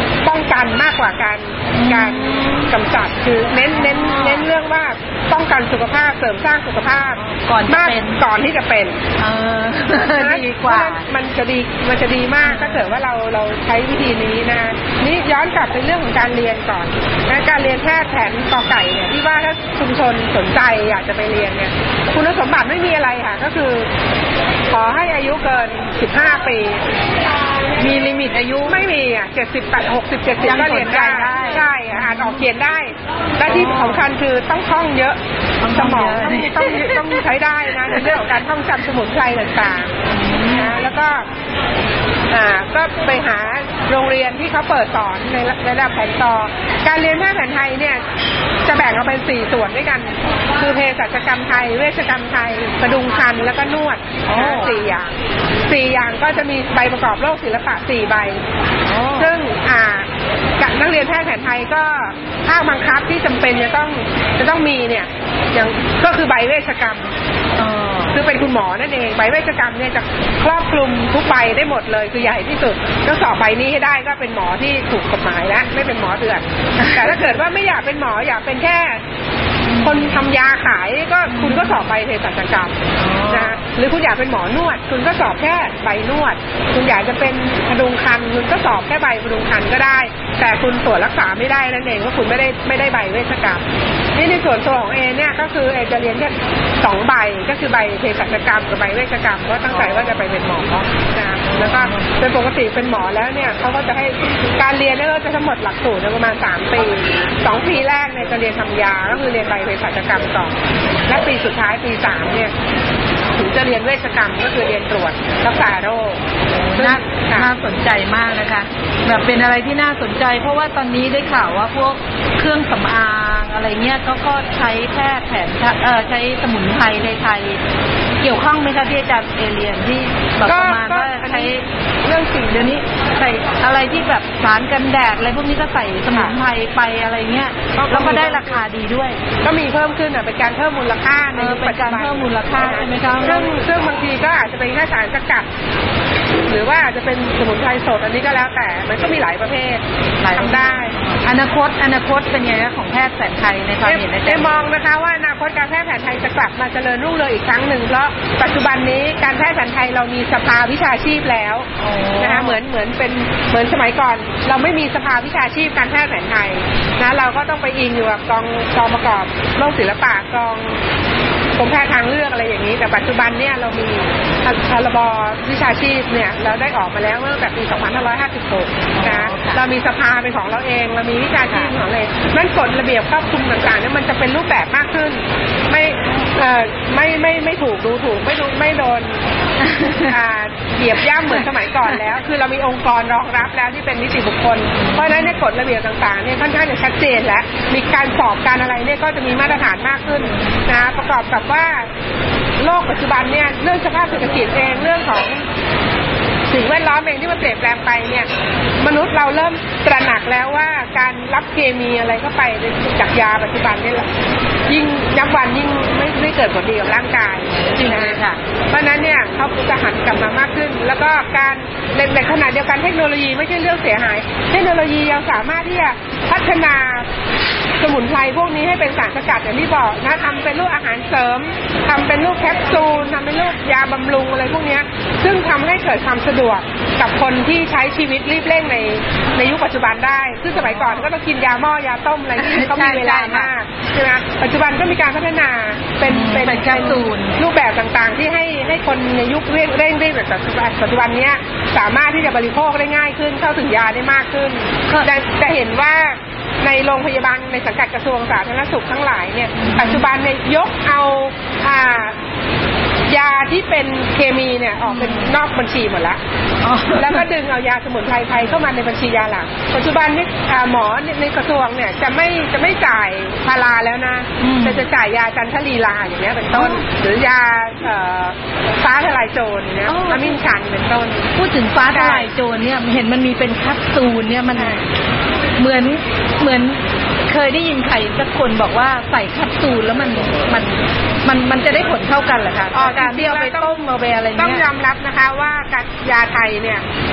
กันมากกว่าการการกำจัดคือเน้นเน้นเน้นเรื่องว่าป้องกันสุขภาพเสริมสร้างสุขภาพก่อนจะเป็นก่อนที่จะเป็นเออดีกว่ามันจะดีมันจะดีมากถ้าเกิดว่าเราเราใช้วิธีนี้นะนี่ย้อนกลับไปเรื่องของการเรียนก่อนนะการเรียนแพทย์แผนกอไก่เนี่ยที่ว่าถ้าชุมชนสนใจอยากจะไปเรียนเนี่ยคุณสมบัติไม่มีอะไรค่ะก็คือขอให้อายุเกินสิบห้าปีมีลิมิตอายุไม่มีอ่ะเจ็ดสิบ หกสิบ เจ็ดสิบก็เรียนได้ใช่อ่านออกเขียนได้และที่สำคัญคือต้องท่องเยอะสมองต้องต้องต้องใช้ได้นะในเรื่องของการท่องจำสมุนไพรต่างๆนะแล้วก็อ่าก็ไปหาโรงเรียนที่เขาเปิดสอนในระดับแผนต่อการเรียนแพทย์แผนไทยเนี่ยจะแบ่งออกเป็นสี่ส่วนด้วยกันคือเภสัชกรรมไทยเวชกรรมไทยกระดุมครรภ์แล้วก็นวดสี่อย่างสี่อย่างก็จะมีใบประกอบโรคศิลปะสี่ใบซึ่งอ่านักเรียนแพทย์แผนไทยก็ภาคบังคับที่จำเป็นจะต้องจะต้องมีเนี่ยอย่างก็คือใบเวชกรรมคือเป็นคุณหมอนั่นเองใบเวชกรรมเนี่ยจะครอบคลุมทุกใบได้หมดเลยคือใหญ่ที่สุดต้องสอบใบนี้ให้ได้ก็เป็นหมอที่ถูกกฎหมายแล้วไม่เป็นหมอเถื่อนแต่ถ้าเกิดว่าไม่อยากเป็นหมออยากเป็นแค่คนทำยาขายก็คุณก็สอบใบเภสัชกรรมนะหรือคุณอยากเป็นหมอนวดคุณก็สอบแค่ใบนวดคุณอยากจะเป็นพดุงครรภ์คุณก็สอบแค่ใบพดุงครรภ์ก็ได้แต่คุณตรวจรักษาไม่ได้นั่นเองว่าคุณไม่ได้ไม่ได้ใบเวชกรรมนี่ในส่วนตัวของเอเนี่ยก็คือเอจะเรียนแค่สองใบก็คือใบเภสัชกรรมกับใบเวชกรรมเพราะตั้งใจว่าจะไปเป็นหมอนะแล้วก็โดยปกติเป็นหมอแล้วเนี่ยเขาก็จะให้การเรียนเนี่ยจะทั้งหมดหลักสูตรประมาณสามปีสองปีแรกเนี่ยจะเรียนทำยาก็คือเรียนใบเภสัชกรรมก่อนและปีสุดท้ายปีสามเนี่ยถึงจะเรียนเวชกรรมก็คือเรียนตรวจรักษาโรคน่าน่าสนใจมากนะคะแบบเป็นอะไรที่น่าสนใจเพราะว่าตอนนี้ได้ข่าวว่าพวกเครื่องสำอางอะไรเงี้ยก็ก็ใช้แพทย์แผนเอ่อใช้สมุนไพรในไทยเกี่ยวข้องไหมคะที่อาจารย์เอเลียนที่แบบประมาณว่าใช้เรื่องสิ่งเดี๋ยวนี้ใส่อะไรที่แบบสารกันแดดอะไรพวกนี้ก็ใส่สมุนไพรไปอะไรเงี้ยแล้วก็ได้ราคาดีด้วยก็มีเพิ่มขึ้นอ่ะเป็นการเพิ่มมูลค่าในเป็นการเพิ่มมูลค่าใช่ไหมคะซึ่งซึ่งบางทีก็อาจจะเป็นแค่สารสกัดหรือว่าอาจจะเป็นสมุนไพรสดอันนี้ก็แล้วแต่มันก็มีหลายประเภททำได้อนาคตอนาคตเป็นไงคะของแพทย์แผนไทยในความเห็นอาจารย์ได้มองนะคะว่าอนาคตการแพทย์แผนไทยจะกลับมาเจริญรุ่งเรืองอีกครั้งหนึ่งเพราะปัจจุบันนี้การแพทย์แผนไทยเรามีสภาวิชาชีพแล้วนะคะเหมือนเหมือนเป็นเหมือนสมัยก่อนเราไม่มีสภาวิชาชีพการแพทย์แผนไทยนะเราก็ต้องไปอิงอยู่กับกองกองประกอบโรคศิลปะกองกรมแพทย์ทางเลือกอะไรอย่างนี้แต่ปัจจุบันเนี่ยเรามีพรบวิชาชีพเนี่ยเราได้ออกมาแล้วเมื่อแบบปีสองพันห้าร้อยห้าสิบหกนะเรามีสภาเป็นของเราเองเรามีวิชาชีพของเราเองนั่นกฎระเบียบครอบคลุมต่างๆเนี่ยมันจะเป็นรูปแบบมากขึ้นไม่เอ่อไม่ไม่ไม่ถูกดูถูกไม่ดูไม่โดนอ่าเหยียบย่ำเหมือนสมัยก่อนแล้วคือเรามีองค์กรรองรับแล้วที่เป็นนิติบุคคลเพราะฉะนั้นในกฎระเบียบต่างๆเนี่ยค่อนข้างจะชัดเจนแล้วมีการสอบการอะไรเนี่ยก็จะมีมาตรฐานมากขึ้นนะประกอบกับว่าโลกปัจจุบันเนี่ยเรื่องสภาพเศรษฐกิจเองเรื่องของสิ่งแวดล้อมเองที่มันเปลี่ยนแปลงไปเนี่ยมนุษย์เราเริ่มตระหนักแล้วว่าการรับเคมีอะไรเข้าไปจากยาปัจจุบันนี่ยิ่งนับวันยิ่งไม่ไม่เกิดผลดีกับร่างกายจริงนะค่ะเพราะนั้นเนี่ยเขาจะหันกลับมามากขึ้นแล้วก็การในขณะเดียวกันเทคโนโลยีไม่ใช่เรื่องเสียหายเทคโนโลยียังสามารถที่จะพัฒนาสมุนไพรพวกนี้ให้เป็นสารสกัดอย่างที่บอกนะทำเป็นรูปอาหารเสริมทำเป็นรูปแคปซูลทำเป็นรูปยาบำรุงอะไรพวกนี้ซึ่งทำให้เกิดความสะดวกกับคนที่ใช้ชีวิตรีบเร่งในในยุคปัจจุบันได้ซึ่งสมัยก่อนก็ต้องกินยาหม้อยาต้มอะไรที่เขามีเวลามากใช่ไหมปัจจุบันก็มีการพัฒนาเป็นเป็นแคปซูลรูปแบบต่างๆที่ให้ให้คนในยุคเร่งเร่งรีบแบบปัจจุบันนี้สามารถที่จะบริโภคได้ง่ายขึ้นเข้าถึงยาได้มากขึ้นจะจะเห็นว่าในโรงพยาบาลในสังกัดกระทรวงสาธารณสุขทั้งหลายเนี่ยปัจจุบันเนี่ยยกเอาอ่ายาที่เป็นเคมีเนี่ยออกเป็นนอกบัญชีหมดแล้วแล้วก็ดึงเอายาสมุนไพรไทยเข้ามาในบัญชียาหลักปัจจุบันนี่หมอในกระทรวงเนี่ยจะไม่จะไม่จ่ายพาราแล้วนะแต่จะจ่ายยาจันทลีลาอย่างเงี้ยเป็นต้นหรือยาฟ้าทลายโจรเนี่ยอามินชันเป็นต้นพูดถึงฟ้าทลายโจรเนี่ยเห็นมันมีเป็นแคปซูลเนี่ยมันเหมือนเหมือนเคยได้ยินใครสักคนบอกว่าใส่แคปซูลแล้วมันมันมันมันจะได้ผลเท่ากันเหรอคะการที่เอาไปต้มเอาไปอะไรเงี้ยต้องยอมรับนะคะว่าการยาไทยเนี่ย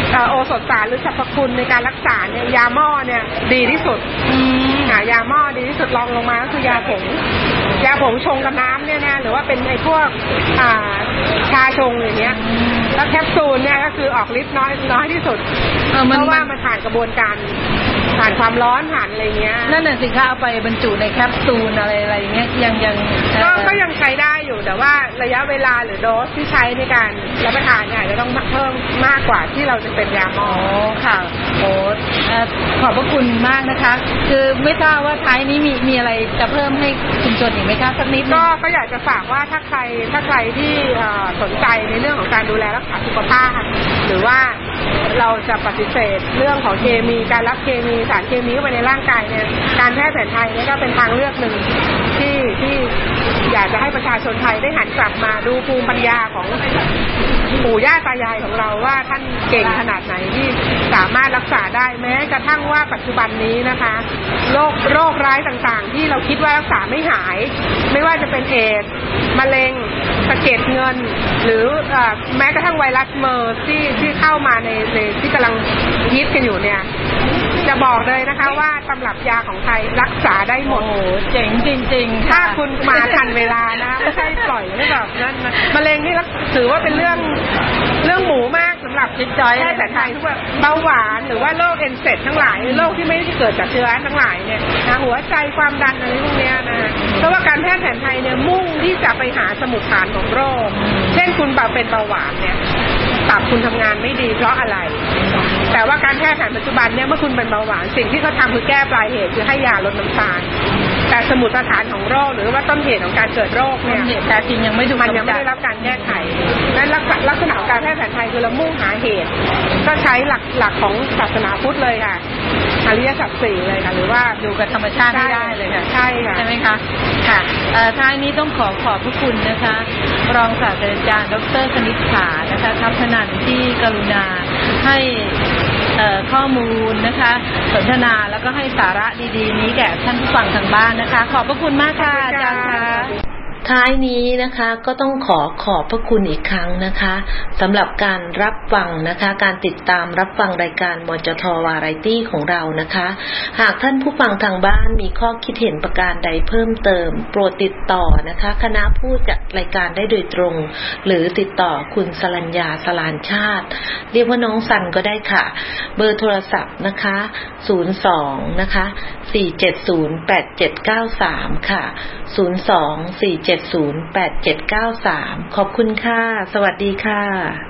โอสถศาสตร์หรือสรรพคุณในการรักษาเนี่ยยาหม้อเนี่ยดีที่สุดยาหม้อดีที่สุดรองลงมาก็คือยาผงยาผงชงกับน้ำเนี่ยนะหรือว่าเป็นไอ้พวกชาชงอย่างเงี้ยแล้วแคปซูลเนี่ยก็คือออกฤทธิ์น้อยน้อยที่สุดเพราะว่ามันผ่านกระบวนการผ่านความร้อนผ่านอะไรเงี้ยนั่นน่ะสิคะเอาไปบรรจุในแคปซูลอะไรอะไรเงี้ยยังยังก็ก็ยังใช้ได้อยู่แต่ว่าระยะเวลาหรือโดสที่ใช้ในการรับประทานเนี่ยจะต้องเพิ่มมากกว่าที่เราจะเป็นยาหม้อค่ะโอ้ขอบพระคุณมากนะคะคือไม่ทราบว่าท้ายนี้มีมีอะไรจะเพิ่มให้ชุมชนอีกไหมคะสักนิดก็ก็อยากจะฝากว่าถ้าใครถ้าใครที่สนใจในเรื่องของการดูแลรักษาสุขภาพหรือว่าเราจะปฏิเสธเรื่องของเคมีการรับเคมีสารเคมีเข้าไปในร่างกายเนี่ยการแพทย์แผนไทยเนี่ยก็เป็นทางเลือกหนึ่งที่ที่อยากจะให้ประชาชนไทยได้หันกลับมาดูภูมิปัญญาของปู่ย่าตายายของเราว่าท่านเก่งขนาดไหนที่สามารถรักษาได้แม้กระทั่งว่าปัจจุบันนี้นะคะโรคโรคร้ายต่างๆที่เราคิดว่ารักษาไม่หายไม่ว่าจะเป็นเอดส์มะเร็งสะเก็ดเงินหรือแม้กระทั่งไวรัสเมอร์ที่ที่เข้ามาในที่กำลังฮิตกันอยู่เนี่ยจะบอกเลยนะคะว่าตำรับยาของไทยรักษาได้หมดโอ้เจ๋งจริงๆถ้าคุณมาทันเวลานะไม่ใช่ปล่อยให้แบบนั้นนะมะเร็งนี่ถือว่าเป็นเรื่องเรื่องหมูมากสำหรับจิตใจแพทย์แผนไทยทุกแบบเบาหวานหรือว่าโรคเอ็นเซดทั้งหลายโรคที่ไม่ได้เกิดจากเชื้อทั้งหลายเนี่ยนะหัวใจความดันอะไรพวกนี้นะเพราะว่าการแพทย์แผนไทยเนี่ยมุ่งที่จะไปหาสมุดฐานของโรคเช่นคุณเบาเป็นเบาหวานเนี่ยตับคุณทำงานไม่ดีเพราะอะไรแต่ว่าการแพทย์แผนปัจจุบันเนี่ยเมื่อคุณเป็นเบาหวานสิ่งที่เขาทำคือแก้ปลายเหตุคือให้ยาลดน้ำตาลแต่สมุดฐานของโรคหรือว่าต้นเหตุของการเกิดโรคเนี่ยแต่จริงยังไม่ถูกมันยังไม่ได้รับการแก้ไขนั้นลักษณะของการแพทย์แผนไทยคือเรามุ่งหาเหตุก็ใช้หลักหลักของศาสนาพุทธเลยค่ะอริยสัจสี่เลยค่ะหรือว่าอยู่กับธรรมชาติไม่ได้เลยค่ะใช่ค่ะใช่ไหมคะค่ะท้ายนี้ต้องขอขอบพระคุณนะคะรองศาสตราจารย์ดร.คณิษฐานะคะทัพพนันที่กรุณาให้ข้อมูลนะคะสนทนาแล้วก็ให้สาระดีๆนี้แก่ท่านผู้ฟังทางบ้านนะคะขอบพระคุณมากค่ะอาจารย์ค่ะท้ายนี้นะคะก็ต้องขอขอบพระคุณอีกครั้งนะคะสำหรับการรับฟังนะคะการติดตามรับฟังรายการมจท.วาไรตี้ของเรานะคะหากท่านผู้ฟังทางบ้านมีข้อคิดเห็นประการใดเพิ่มเติมโปรดติดต่อนะคะคณะผู้จัดรายการได้โดยตรงหรือติดต่อคุณสรัญญาสลานชาติเรียกว่าน้องสันก็ได้ค่ะเบอร์โทรศัพท์นะคะศูนย์สองนะคะสี่เจ็ดศูนย์ แปดเจ็ดเก้าสามค่ะศูนย์สอง สี่เจ็ดศูนย์ แปดเจ็ดเก้าสามขอบคุณค่ะสวัสดีค่ะ